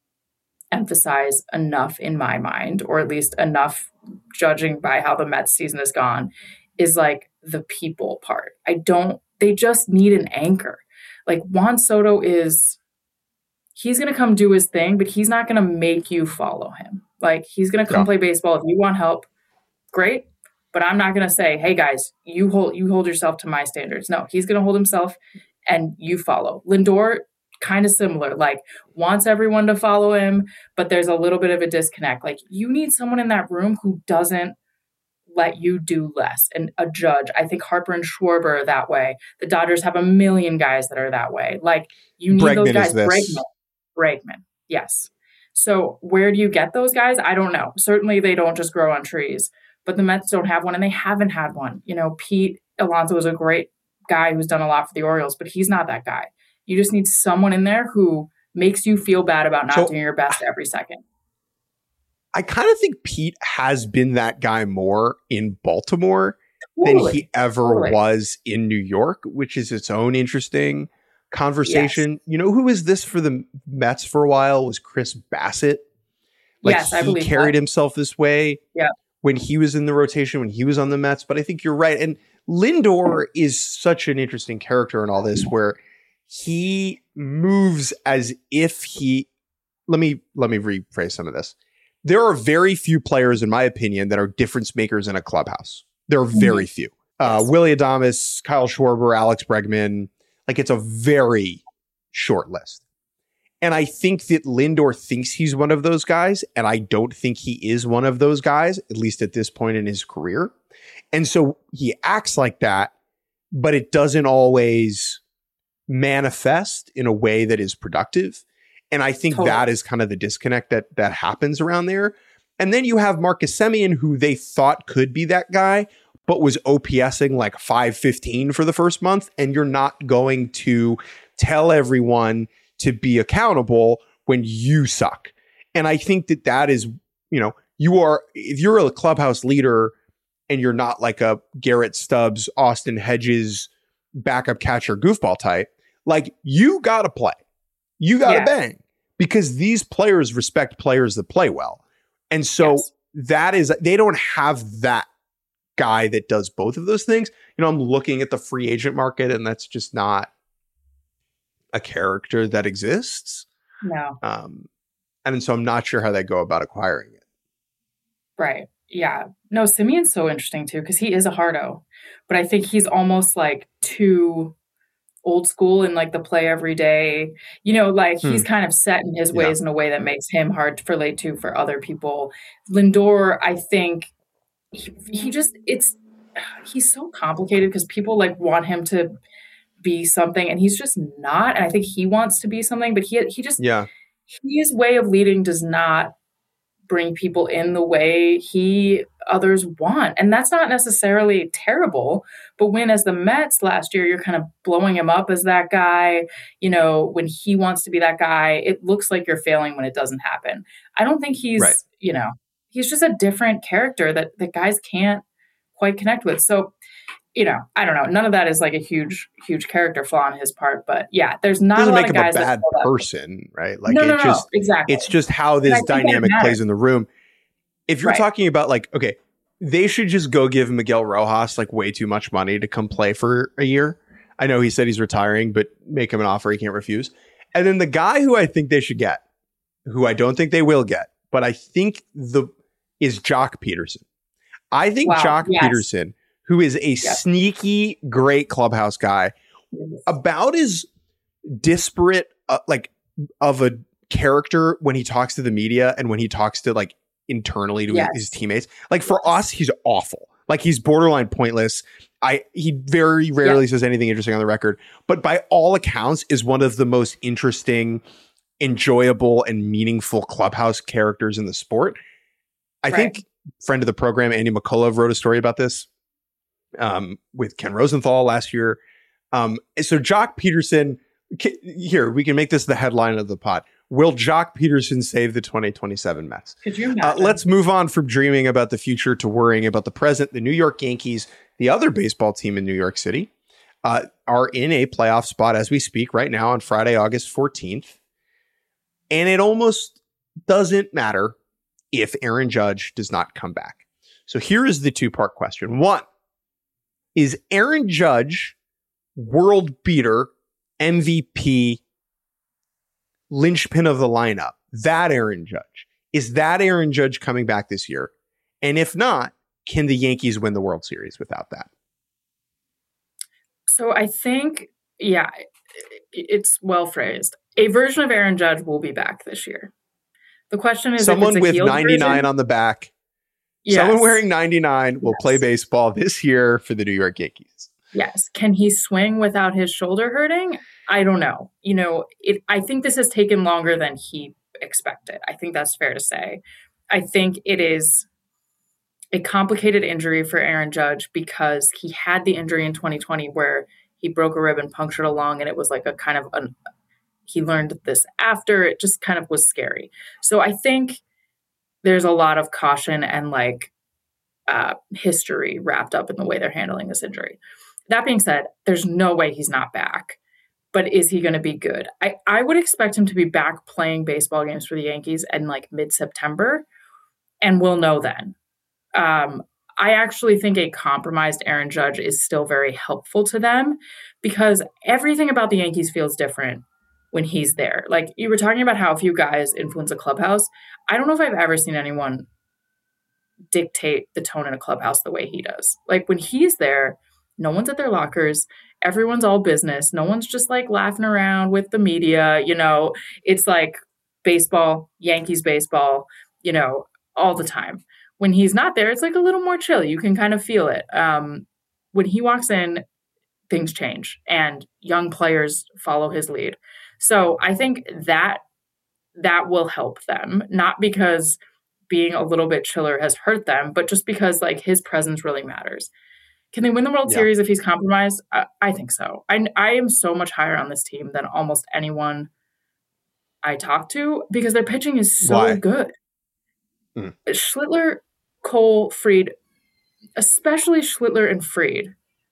emphasize enough in my mind, or at least enough judging by how the Mets season has gone, is like the people part. I don't, they just need an anchor. Like, Juan Soto is, he's going to come do his thing, but he's not going to make you follow him. Like, he's going to come yeah. play baseball. If you want help, great. But I'm not going to say, hey guys, you hold, you hold yourself to my standards. No, he's going to hold himself and you follow. Lindor, kind of similar, like, wants everyone to follow him, but there's a little bit of a disconnect. Like, you need someone in that room who doesn't let you do less. And a judge, I think Harper and Schwarber are that way. The Dodgers have a million guys that are that way. Like, you need Bregman those guys. Bregman. Bregman. Yes. So where do you get those guys? I don't know. Certainly they don't just grow on trees, but the Mets don't have one, and they haven't had one. You know, Pete Alonso is a great, guy who's done a lot for the Orioles, but he's not that guy. You just need someone in there who makes you feel bad about not so, doing your best every second. I kind of think Pete has been that guy more in Baltimore totally. than he ever totally. was in New York, which is its own interesting conversation. Yes. You know who was this for the Mets for a while was Chris Bassett. Like yes, I he believe carried that. himself this way yeah. when he was in the rotation, when he was on the Mets. But I think you're right. And Lindor is such an interesting character in all this, where he moves as if he, let me, let me rephrase some of this. There are very few players, in my opinion, that are difference makers in a clubhouse. There are very mm-hmm. few. Uh, yes. Willy Adames, Kyle Schwarber, Alex Bregman. Like it's a very short list. And I think that Lindor thinks he's one of those guys. And I don't think he is one of those guys, at least at this point in his career. And so he acts like that, but it doesn't always manifest in a way that is productive. And I think totally. that is kind of the disconnect that that happens around there. And then you have Marcus Semien, who they thought could be that guy, but was OPSing like five fifteen for the first month. And you're not going to tell everyone to be accountable when you suck. And I think that that is, you know, you are, if you're a clubhouse leader and you're not like a Garrett Stubbs, Austin Hedges, backup catcher, goofball type, like you got to play. You got to yeah. bang, because these players respect players that play well. And so yes. that is, they don't have that guy that does both of those things. You know, I'm looking at the free agent market, and that's just not a character that exists. No. Um, and so I'm not sure how they go about acquiring it. Right. Yeah. No, Simeon's so interesting too, because he is a hardo, but I think he's almost like too old school in like the play every day, you know, like hmm. he's kind of set in his ways yeah. in a way that makes him hard to relate to for other people. Lindor, I think he, he just, it's, he's so complicated because people like want him to be something and he's just not. And I think he wants to be something, but he, he just, yeah, his way of leading does not bring people in the way he others want. And that's not necessarily terrible, but when as the Mets last year, you're kind of blowing him up as that guy, you know, when he wants to be that guy, it looks like you're failing when it doesn't happen. I don't think he's, right. you know, he's just a different character that, that guys can't quite connect with. So, you know, I don't know. None of that is like a huge, huge character flaw on his part, but yeah, there's not doesn't a lot make of him guys a bad that person, right? Like no, it no, just, no, exactly. It's just how this dynamic plays in the room. If you're right. talking about like, okay, they should just go give Miguel Rojas like way too much money to come play for a year. I know he said he's retiring, but make him an offer he can't refuse. And then the guy who I think they should get, who I don't think they will get, but I think the is Jock Peterson. I think wow. Jock yes. Peterson, who is a yes. sneaky, great clubhouse guy, about as disparate, uh, like of a character when he talks to the media and when he talks to like internally to yes. his teammates. Like for yes. us, he's awful. Like he's borderline pointless. I he very rarely yeah. says anything interesting on the record, but by all accounts is one of the most interesting, enjoyable, and meaningful clubhouse characters in the sport. I right. think friend of the program, Andy McCullough, wrote a story about this um, with Ken Rosenthal last year. Um, so Jock Peterson, here, we can make this the headline of the pod. Will Jock Peterson save the twenty twenty-seven Mets? Could you uh, let's move on from dreaming about the future to worrying about the present. The New York Yankees, the other baseball team in New York City, uh, are in a playoff spot as we speak right now on Friday, August fourteenth. And it almost doesn't matter if Aaron Judge does not come back. So here is the two-part question. One, is Aaron Judge world beater, M V P, linchpin of the lineup, that Aaron Judge? Is that Aaron Judge coming back this year? And if not, can the Yankees win the World Series without that? So I think, yeah, it's well phrased. A version of Aaron Judge will be back this year. The question is, someone if with it's a ninety-nine version, on the back, yes. someone wearing ninety-nine will yes. play baseball this year for the New York Yankees. Yes. Can he swing without his shoulder hurting? I don't know. You know, it, I think this has taken longer than he expected. I think that's fair to say. I think it is, a complicated injury for Aaron Judge because he had the injury in twenty twenty where he broke a rib and punctured a lung, and it was like a kind of an, he learned this after. It just kind of was scary. So I think there's a lot of caution and like uh, history wrapped up in the way they're handling this injury. That being said, there's no way he's not back. But is he going to be good? I, I would expect him to be back playing baseball games for the Yankees in like mid-September, and we'll know then. Um, I actually think a compromised Aaron Judge is still very helpful to them because everything about the Yankees feels different when he's there. Like you were talking about how a few guys influence a clubhouse. I don't know if I've ever seen anyone dictate the tone in a clubhouse the way he does. Like when he's there, no one's at their lockers. Everyone's all business. No one's just like laughing around with the media. You know, it's like baseball, Yankees baseball, you know, all the time. When he's not there, it's like a little more chill. You can kind of feel it. Um, when he walks in, things change and young players follow his lead. So I think that that will help them, not because being a little bit chiller has hurt them, but just because like his presence really matters. Can they win the World Yeah. Series if he's compromised? I, I think so. I, I am so much higher on this team than almost anyone I talk to because their pitching is so Why? good. Mm. Schlittler, Cole, Fried, especially Schlittler and Fried.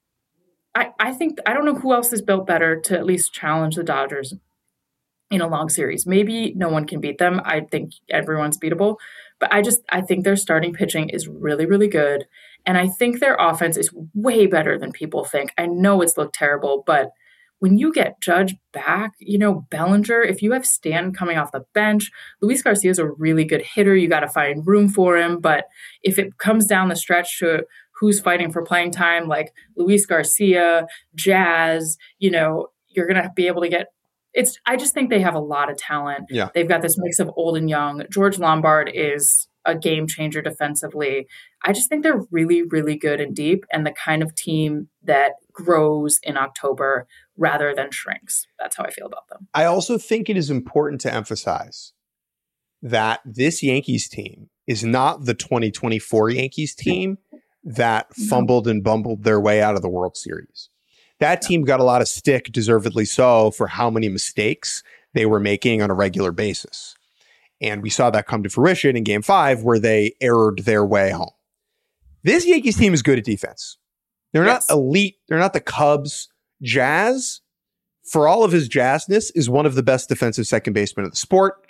I, I think, I don't know who else is built better to at least challenge the Dodgers in a long series. Maybe no one can beat them. I think everyone's beatable. But I just, I think their starting pitching is really, really good. And I think their offense is way better than people think. I know it's looked terrible, but when you get Judge back, you know, Bellinger, if you have Stan coming off the bench, Luis Garcia is a really good hitter. You got to find room for him. But if it comes down the stretch to who's fighting for playing time, like Luis Garcia, Jazz, you know, you're going to be able to get It's. I just think they have a lot of talent. Yeah. They've got this mix of old and young. George Lombard is a game changer defensively. I just think they're really, really good and deep and the kind of team that grows in October rather than shrinks. That's how I feel about them. I also think it is important to emphasize that this Yankees team is not the twenty twenty-four Yankees team that fumbled and bumbled their way out of the World Series. That team got a lot of stick, deservedly so, for how many mistakes they were making on a regular basis. And we saw that come to fruition in game five where they erred their way home. This Yankees team is good at defense. They're Yes. not elite. They're not the Cubs. Jazz, for all of his jazzness, is one of the best defensive second basemen of the sport.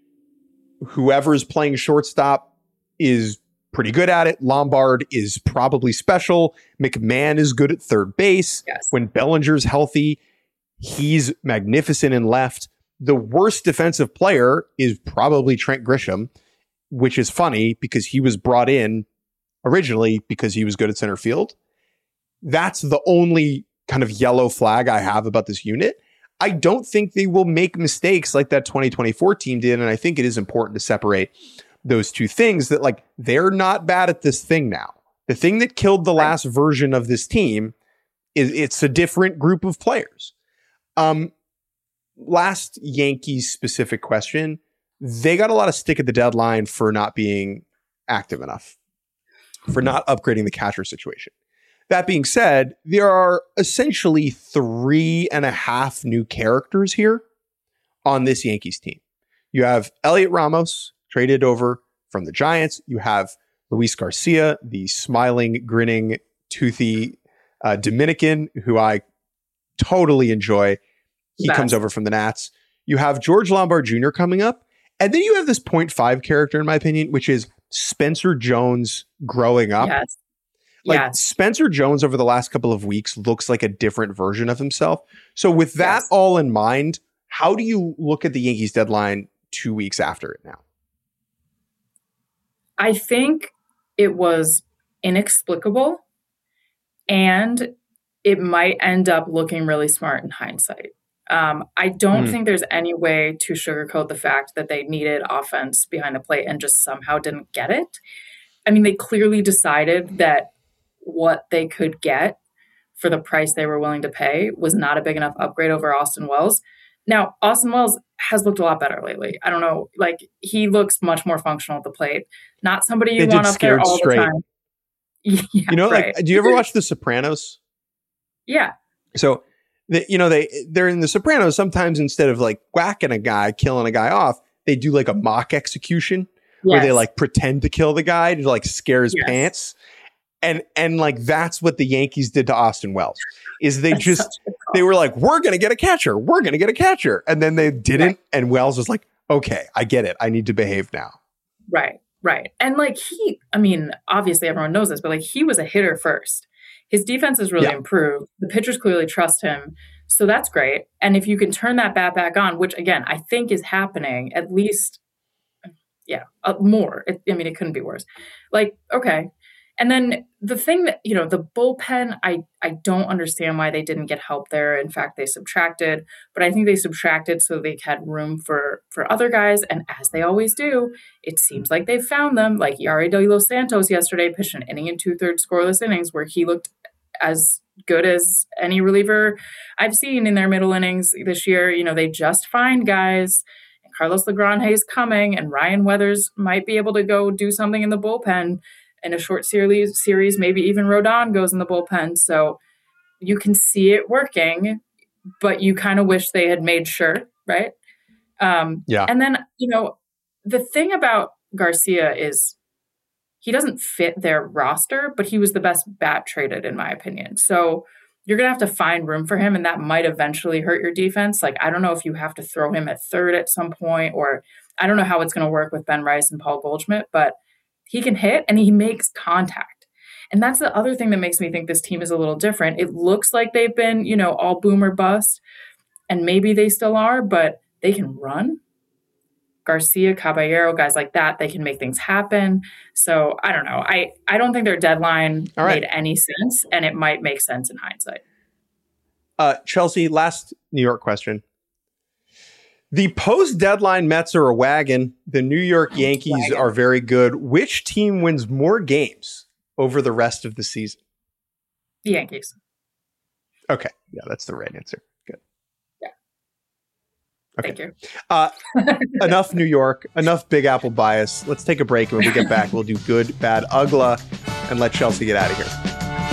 Whoever is playing shortstop is pretty good at it. Lombard is probably special. McMahon is good at third base. Yes. When Bellinger's healthy, he's magnificent in left. The worst defensive player is probably Trent Grisham, which is funny because he was brought in originally because he was good at center field. That's the only kind of yellow flag I have about this unit. I don't think they will make mistakes like that twenty twenty-four team did. And I think it is important to separate those two things, that like they're not bad at this thing now. The thing that killed the last version of this team is it's a different group of players. Um, last Yankees specific question. They got a lot of stick at the deadline for not being active enough, for not upgrading the catcher situation. That being said, there are essentially three and a half new characters here on this Yankees team. You have Elliot Ramos, traded over from the Giants. You have Luis Garcia, the smiling, grinning, toothy uh, Dominican, who I totally enjoy. He Best. comes over from the Nats. You have George Lombard Junior coming up. And then you have this point five character, in my opinion, which is Spencer Jones growing up. Yes. Like yes. Spencer Jones over the last couple of weeks looks like a different version of himself. So with that Yes. all in mind, how do you look at the Yankees deadline two weeks after it now? I think it was inexplicable and it might end up looking really smart in hindsight. Um, I don't Hmm. think there's any way to sugarcoat the fact that they needed offense behind the plate and just somehow didn't get it. I mean, they clearly decided that what they could get for the price they were willing to pay was not a big enough upgrade over Austin Wells. Now, Austin Wells has looked a lot better lately. I don't know, like he looks much more functional at the plate. Not somebody you They did want up there scared all straight. the time. Yeah, you know, right. like, do you ever watch The Sopranos? Yeah. So, the, you know, they, they're in The Sopranos. Sometimes instead of like whacking a guy, killing a guy off, they do like a mock execution Yes. where they like pretend to kill the guy to like scare his Yes. pants. And, and like, that's what the Yankees did to Austin Wells is they That's just, such a good call. they were like, we're going to get a catcher. We're going to get a catcher. And then they didn't. Right. And Wells was like, okay, I get it. I need to behave now. Right. Right. And like he, I mean, obviously everyone knows this, but like he was a hitter first. His defense has really Yeah. improved. The pitchers clearly trust him. So that's great. And if you can turn that bat back on, which again, I think is happening at least, yeah, uh, more. It, I mean, it couldn't be worse. Like, okay. And then the thing that, you know, the bullpen, I, I don't understand why they didn't get help there. In fact, they subtracted, but I think they subtracted so they had room for, for other guys. And as they always do, it seems like they've found them. Like Yari De Los Santos yesterday pitched an inning and two-thirds scoreless innings where he looked as good as any reliever I've seen in their middle innings this year. You know, they just find guys. And Carlos Legrand is coming, and Ryan Weathers might be able to go do something in the bullpen. In a short series, series, maybe even Rodon goes in the bullpen. So you can see it working, but you kind of wish they had made sure, right? Um, Yeah. And then, you know, the thing about Garcia is he doesn't fit their roster, but he was the best bat traded, in my opinion. So you're going to have to find room for him, and that might eventually hurt your defense. Like, I don't know if you have to throw him at third at some point, or I don't know how it's going to work with Ben Rice and Paul Goldschmidt, but he can hit and he makes contact. And that's the other thing that makes me think this team is a little different. It looks like they've been, you know, all boom or bust, and maybe they still are, but they can run. Garcia, Caballero, guys like that, they can make things happen. So I don't know. I, I don't think their deadline All right. made any sense, and it might make sense in hindsight. Uh, Chelsea, last New York question. The post-deadline Mets are a wagon. The New York Yankees Wagon. are very good. Which team wins more games over the rest of the season? The Yankees. Okay. Yeah, that's the right answer. Good. Yeah. Okay. Thank you. Uh, enough New York, enough Big Apple bias. Let's take a break. When we get back, we'll do good, bad, ugly, and let Chelsea get out of here.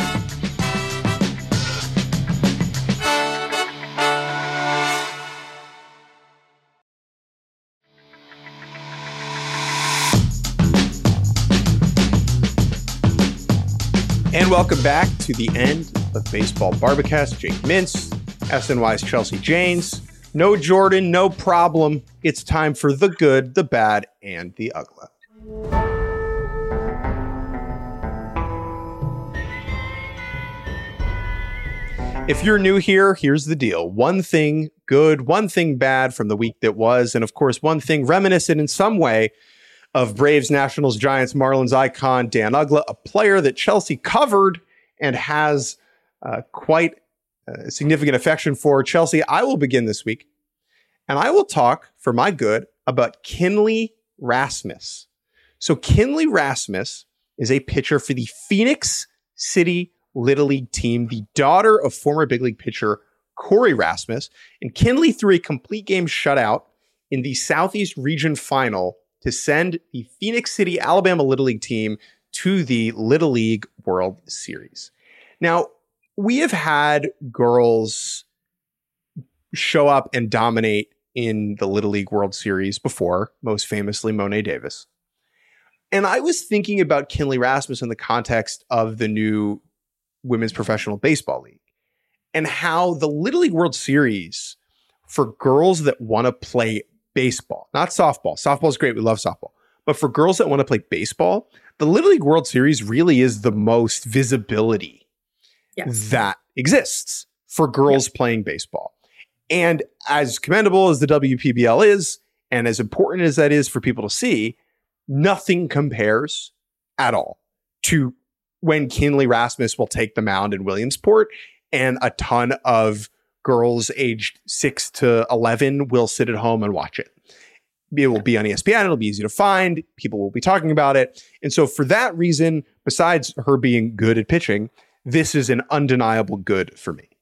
And welcome back to the end of Baseball Barbacast. Jake Mintz, S N Y's Chelsea Janes. No Jordan, no problem. It's time for the good, the bad, and the ugly. If you're new here, here's the deal. One thing good, one thing bad from the week that was, and of course, one thing reminiscent in some way of Braves, Nationals, Giants, Marlins icon Dan Uggla, a player that Chelsea covered and has uh, quite a significant affection for. Chelsea, I will begin this week, and I will talk, for my good, about Kinley Rasmus. So Kinley Rasmus is a pitcher for the Phoenix City Little League team, the daughter of former big league pitcher Corey Rasmus. And Kinley threw a complete game shutout in the Southeast Region Final to send the Phoenix City, Alabama Little League team to the Little League World Series. Now, we have had girls show up and dominate in the Little League World Series before, most famously Monet Davis. And I was thinking about Kinley Rasmus in the context of the new Women's Professional Baseball League and how the Little League World Series for girls that want to play baseball, not softball. Softball is great. We love softball. But for girls that want to play baseball, the Little League World Series really is the most visibility Yes. that exists for girls Yeah. playing baseball. And as commendable as the W P B L is, and as important as that is for people to see, nothing compares at all to when Kinley Rasmus will take the mound in Williamsport and a ton of girls aged six to eleven will sit at home and watch it. It will be on E S P N. It'll be easy to find. People will be talking about it. And so for that reason, besides her being good at pitching, this is an undeniable good for me.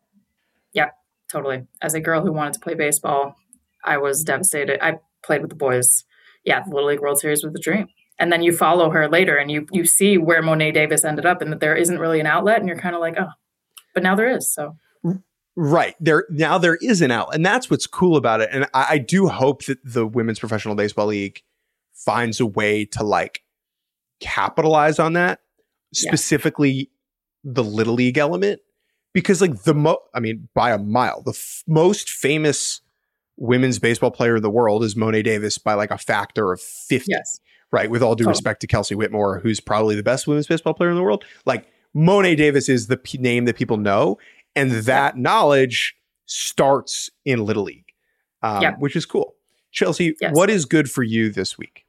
Yeah, totally. As a girl who wanted to play baseball, I was devastated. I played with the boys. Yeah, the Little League World Series was a dream. And then you follow her later and you you see where Mo'ne Davis ended up and that there isn't really an outlet. And you're kind of like, oh, but now there is. So. Right. There now there is an outlet. And that's what's cool about it. And I, I do hope that the Women's Professional Baseball League finds a way to like capitalize on that, specifically yeah. the Little League element. Because like the mo I mean, by a mile, the f most famous women's baseball player in the world is Mo'ne Davis by like a factor of fifty. Yes. Right. With all due totally. respect to Kelsey Whitmore, who's probably the best women's baseball player in the world. Like Mo'ne Davis is the p name that people know. And that yeah. knowledge starts in Little League, um, yeah. which is cool. Chelsea, yes. what is good for you this week?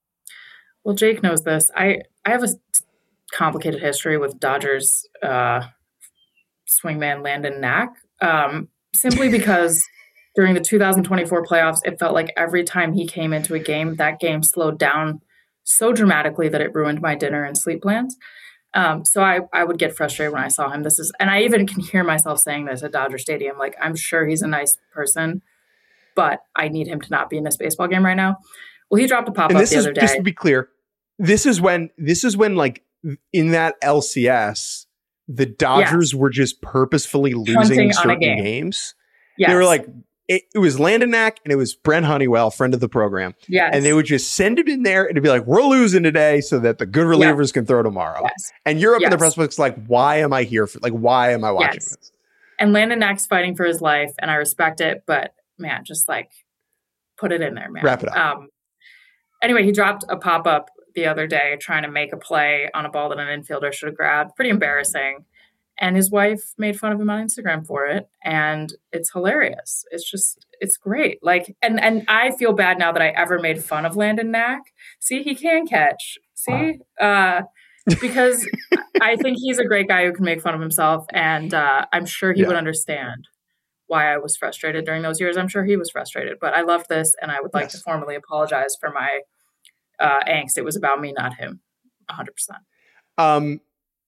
Well, Jake knows this. I, I have a complicated history with Dodgers uh, swingman Landon Knack, um, simply because during the two thousand twenty-four playoffs, it felt like every time he came into a game, that game slowed down so dramatically that it ruined my dinner and sleep plans. Um, so I, I would get frustrated when I saw him. This is, and I even can hear myself saying this at Dodger Stadium. Like, I'm sure he's a nice person, but I need him to not be in this baseball game right now. Well, he dropped a pop up the is, other day. Just to be clear, this is when, this is when like in that L C S, the Dodgers yes. were just purposefully losing Hunting certain game. games. Yes. They were like, It, it was Landon Knack and it was Brent Honeywell, friend of the program. Yes. And they would just send him in there and it'd be like, we're losing today so that the good relievers yep. can throw tomorrow. Yes. And you're up yes. in the press box like, why am I here? For, like, why am I watching yes. this? And Landon Knack's fighting for his life and I respect it. But man, just like put it in there, man. Wrap it up. Um, anyway, he dropped a pop-up the other day trying to make a play on a ball that an infielder should have grabbed. Pretty embarrassing. And his wife made fun of him on Instagram for it. And it's hilarious. It's just, it's great. Like, and, and I feel bad now that I ever made fun of Landon Knack. See, he can catch. See? Uh, because I think he's a great guy who can make fun of himself. And uh, I'm sure he yeah. would understand why I was frustrated during those years. I'm sure he was frustrated. But I loved this. And I would like yes. to formally apologize for my uh, angst. It was about me, not him. one hundred percent. Um.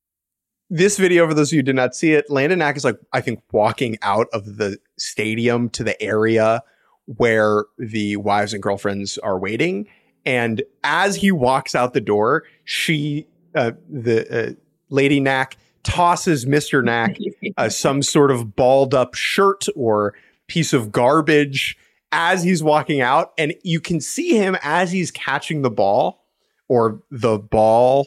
This video, for those of you who did not see it, Landon Knack is like, I think, walking out of the stadium to the area where the wives and girlfriends are waiting. And as he walks out the door, she, uh, the uh, Lady Knack, tosses Mister Knack uh, some sort of balled up shirt or piece of garbage as he's walking out. And you can see him as he's catching the ball or the ball,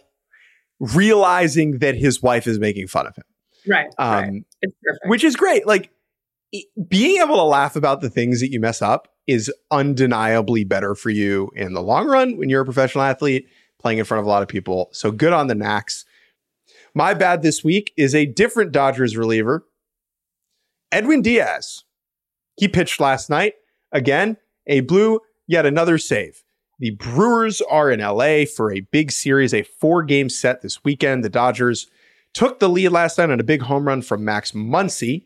realizing that his wife is making fun of him. Right. Um, right. It's perfect. Which is great. Like being able to laugh about the things that you mess up is undeniably better for you in the long run when you're a professional athlete playing in front of a lot of people. So good on the Knacks. My bad this week is a different Dodgers reliever, Edwin Diaz. He pitched last night. Again, a blue, yet another save. The Brewers are in L A for a big series, a four-game set this weekend. The Dodgers took the lead last night on a big home run from Max Muncy.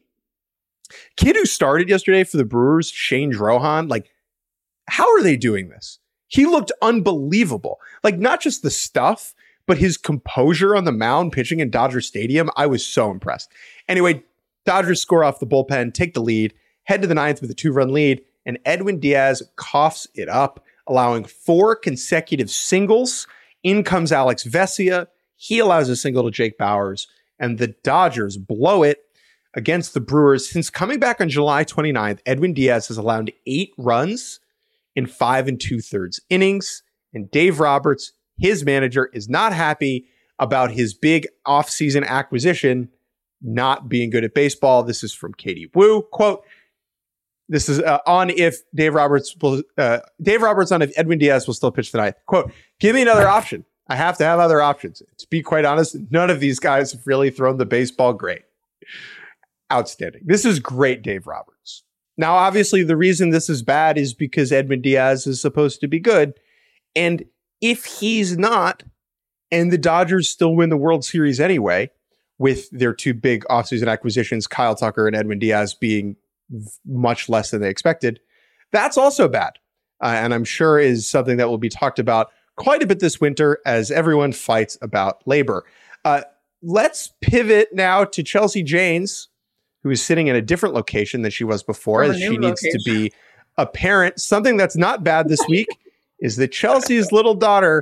Kid who started yesterday for the Brewers, Shane Drohan, like, how are they doing this? He looked unbelievable. Like, not just the stuff, but his composure on the mound pitching in Dodger Stadium. I was so impressed. Anyway, Dodgers score off the bullpen, take the lead, head to the ninth with a two-run lead, and Edwin Diaz coughs it up, allowing four consecutive singles. In comes Alex Vesia. He allows a single to Jake Bauers, and the Dodgers blow it against the Brewers. Since coming back on July twenty-ninth, Edwin Diaz has allowed eight runs in five and two-thirds innings, and Dave Roberts, his manager, is not happy about his big offseason acquisition not being good at baseball. This is from Katie Wu. Quote, This is uh, on if Dave Roberts will, uh, Dave Roberts on if Edwin Diaz will still pitch tonight. Quote, give me another option. I have to have other options. To be quite honest, none of these guys have really thrown the baseball great. Outstanding. This is great, Dave Roberts. Now, obviously, the reason this is bad is because Edwin Diaz is supposed to be good. And if he's not, and the Dodgers still win the World Series anyway, with their two big offseason acquisitions, Kyle Tucker and Edwin Diaz being much less than they expected, that's also bad. Uh, and I'm sure is something that will be talked about quite a bit this winter as everyone fights about labor. Uh, let's pivot now to Chelsea Janes, who is sitting in a different location than she was before, oh, as she location. needs to be a parent. Something that's not bad this week is that Chelsea's little daughter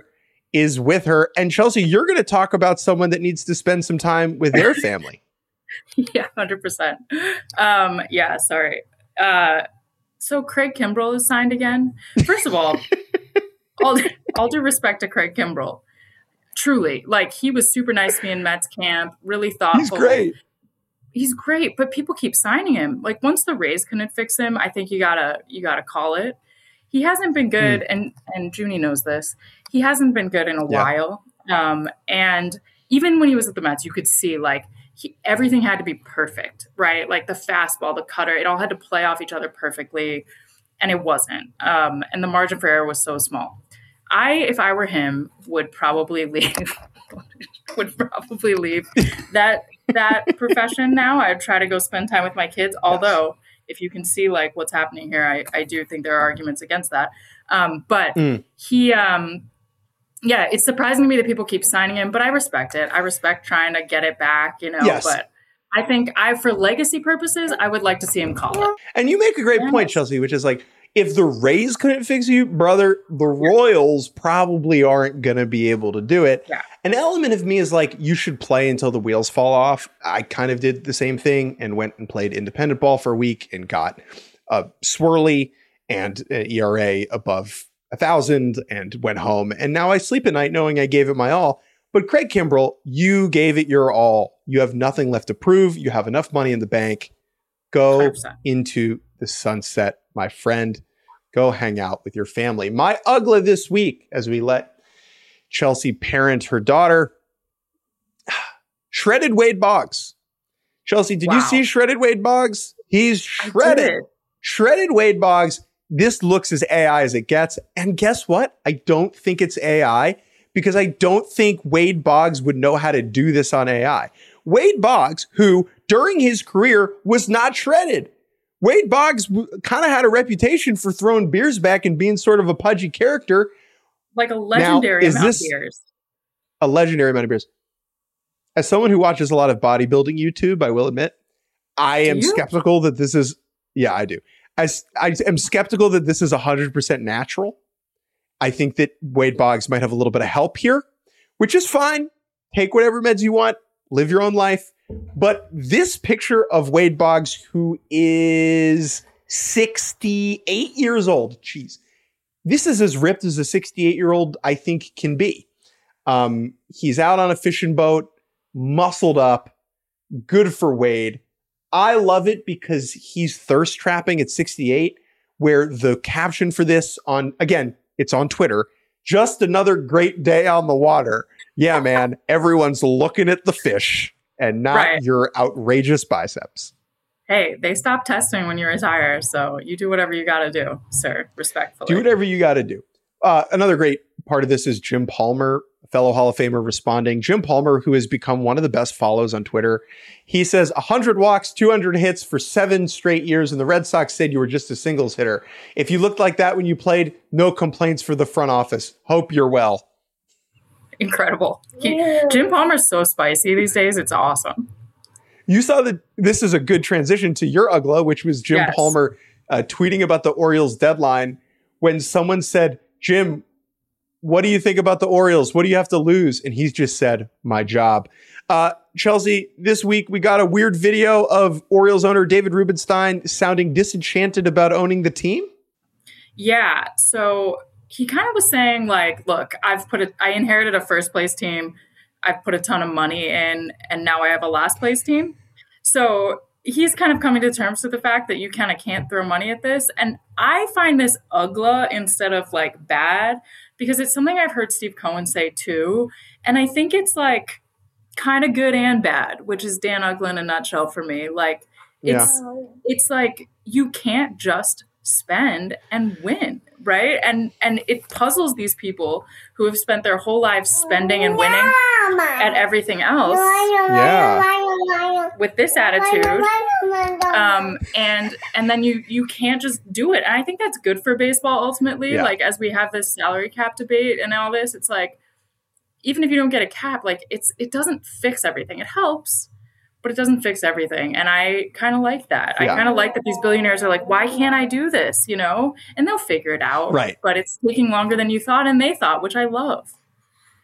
is with her. And Chelsea, you're going to talk about someone that needs to spend some time with their family. Yeah, one hundred percent. Um, yeah, sorry. Uh, so Craig Kimbrell is signed again. First of all, all, all due respect to Craig Kimbrell. Truly, like, he was super nice to me in Mets camp, really thoughtful. He's great. He's great, but people keep signing him. Like, once the Rays couldn't fix him, I think you gotta you gotta call it. He hasn't been good, mm. and and Junie knows this. He hasn't been good in a yeah. while. Um, and even when he was at the Mets, you could see like he, everything had to be perfect, right? Like the fastball, the cutter, it all had to play off each other perfectly, and it wasn't. Um, and the margin for error was so small. I, if I were him, would probably leave. would probably leave that that profession now. I'd try to go spend time with my kids. Although, if you can see like what's happening here, I, I do think there are arguments against that. Um, but mm. he, um, yeah, it's surprising to me that people keep signing him. But I respect it. I respect trying to get it back. You know, yes. But I think I, for legacy purposes, I would like to see him call it. And you make a great yeah. point, Chelsea, which is like, if the Rays couldn't fix you, brother, the Royals probably aren't going to be able to do it. Yeah. An element of me is like, you should play until the wheels fall off. I kind of did the same thing and went and played independent ball for a week and got a swirly and an E R A above a thousand and went home. And now I sleep at night knowing I gave it my all. But Craig Kimbrell, you gave it your all. You have nothing left to prove. You have enough money in the bank. Go one hundred percent into the sunset, my friend. Go hang out with your family. My U G L A this week, as we let Chelsea parent her daughter, shredded Wade Boggs. Chelsea, did wow. you see shredded Wade Boggs? He's shredded. Shredded Wade Boggs. This looks as A I as it gets. And guess what? I don't think it's A I, because I don't think Wade Boggs would know how to do this on A I. Wade Boggs, who during his career was not shredded. Wade Boggs w- kind of had a reputation for throwing beers back and being sort of a pudgy character. Like a legendary now, amount of beers. A legendary amount of beers. As someone who watches a lot of bodybuilding YouTube, I will admit, I do am you? skeptical that this is, yeah, I do. I, I am skeptical that this is one hundred percent natural. I think that Wade Boggs might have a little bit of help here, which is fine. Take whatever meds you want. Live your own life. But this picture of Wade Boggs, who is sixty-eight years old, geez, this is as ripped as a sixty-eight-year-old, I think, can be. Um, he's out on a fishing boat, muscled up, good for Wade. I love it because he's thirst trapping at sixty-eight, where the caption for this on, again, it's on Twitter, just another great day on the water. Yeah, man, everyone's looking at the fish and not right. your outrageous biceps. Hey, they stop testing when you retire, so you do whatever you got to do, sir, respectfully. Do whatever you got to do. Uh, another great part of this is Jim Palmer, fellow Hall of Famer, responding. Jim Palmer, who has become one of the best follows on Twitter. He says, one hundred walks, two hundred hits for seven straight years, and the Red Sox said you were just a singles hitter. If you looked like that when you played, no complaints for the front office. Hope you're well. Incredible. He, Jim Palmer's so spicy these days. It's awesome. You saw that this is a good transition to your U G L A, which was Jim yes. Palmer uh, tweeting about the Orioles deadline when someone said, Jim, what do you think about the Orioles? What do you have to lose? And he's just said, my job. Uh, Chelsea, this week we got a weird video of Orioles owner David Rubenstein sounding disenchanted about owning the team. Yeah. So he kind of was saying like, look, I've put a, I inherited a first place team. I've put a ton of money in, and now I have a last place team. So he's kind of coming to terms with the fact that you kind of can't throw money at this. And I find this U G L A instead of like bad, because it's something I've heard Steve Cohen say too. And I think it's like kind of good and bad, which is Dan U G L A in a nutshell for me. Like it's, yeah. it's like, you can't just spend and win, right? And and it puzzles these people who have spent their whole lives spending and winning at everything else. Yeah. With this attitude. Um, and and then you you can't just do it. And I think that's good for baseball ultimately. Yeah. Like as we have this salary cap debate and all this, it's like, even if you don't get a cap, like it's it doesn't fix everything. It helps, but it doesn't fix everything. And I kind of like that. Yeah. I kind of like that these billionaires are like, why can't I do this? You know, and they'll figure it out. Right. But it's taking longer than you thought and they thought, which I love.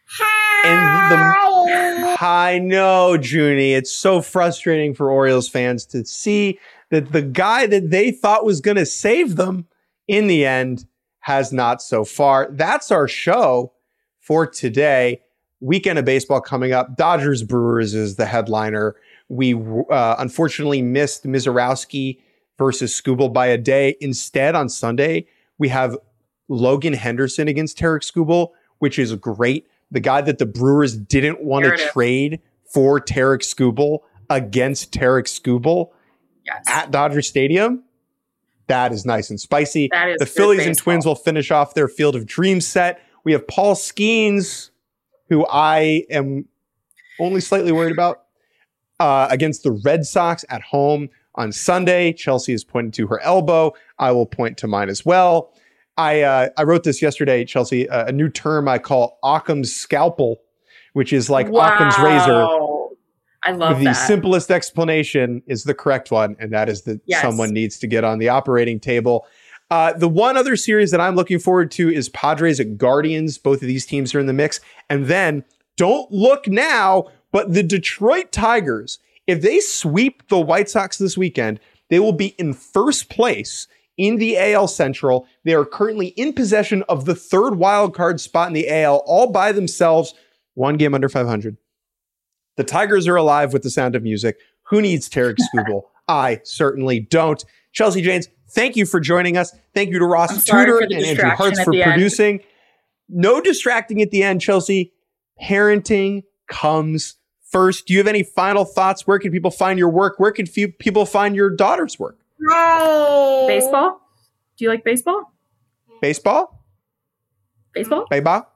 And the, I know, Junie, it's so frustrating for Orioles fans to see that the guy that they thought was going to save them in the end has not so far. That's our show for today. Weekend of baseball coming up. Dodgers Brewers is the headliner. We uh, unfortunately missed Mizorowski versus Skubal by a day. Instead, on Sunday, we have Logan Henderson against Tarik Skubal, which is great. The guy that the Brewers didn't want to trade for Tarik Skubal against Tarik Skubal yes. at Dodger Stadium. That is nice and spicy. That is the Phillies baseball. and Twins will finish off their Field of Dreams set. We have Paul Skeens, who I am only slightly worried about, uh, against the Red Sox at home on Sunday. Chelsea is pointing to her elbow. I will point to mine as well. I uh, I wrote this yesterday, Chelsea, uh, a new term I call Occam's scalpel, which is like wow. Occam's razor. I love the that. The simplest explanation is the correct one, and that is that yes. someone needs to get on the operating table. Uh, the one other series that I'm looking forward to is Padres at Guardians. Both of these teams are in the mix. And then, don't look now, but the Detroit Tigers, if they sweep the White Sox this weekend, they will be in first place in the A L Central. They are currently in possession of the third wild card spot in the A L all by themselves, one game under five hundred. The Tigers are alive with the sound of music. Who needs Tarik Skubal? I certainly don't. Chelsea Janes, thank you for joining us. Thank you to Ross Tudor and Andrew Hartz for producing. End. No distracting at the end, Chelsea. Parenting comes first. Do you have any final thoughts? Where can people find your work? Where can f- people find your daughter's work? Baseball? Do you like baseball? Baseball? Baseball? Baseball?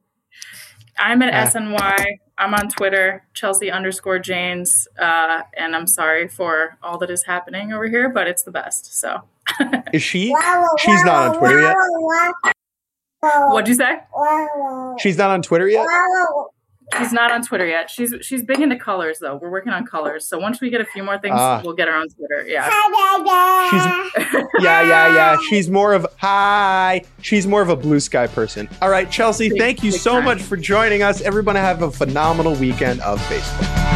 I'm at uh. S N Y. I'm on Twitter, Chelsea underscore Janes. Uh, and I'm sorry for all that is happening over here, but it's the best. So is she? She's not on Twitter yet. What'd you say? She's not on Twitter yet? She's not on Twitter yet. She's she's big into colors, though. We're working on colors. So once we get a few more things, uh, we'll get her on Twitter. Yeah. She's, yeah, yeah, yeah. She's more of, hi. She's more of a blue sky person. All right, Chelsea, big, thank you so time. much for joining us. Everyone have a phenomenal weekend of baseball.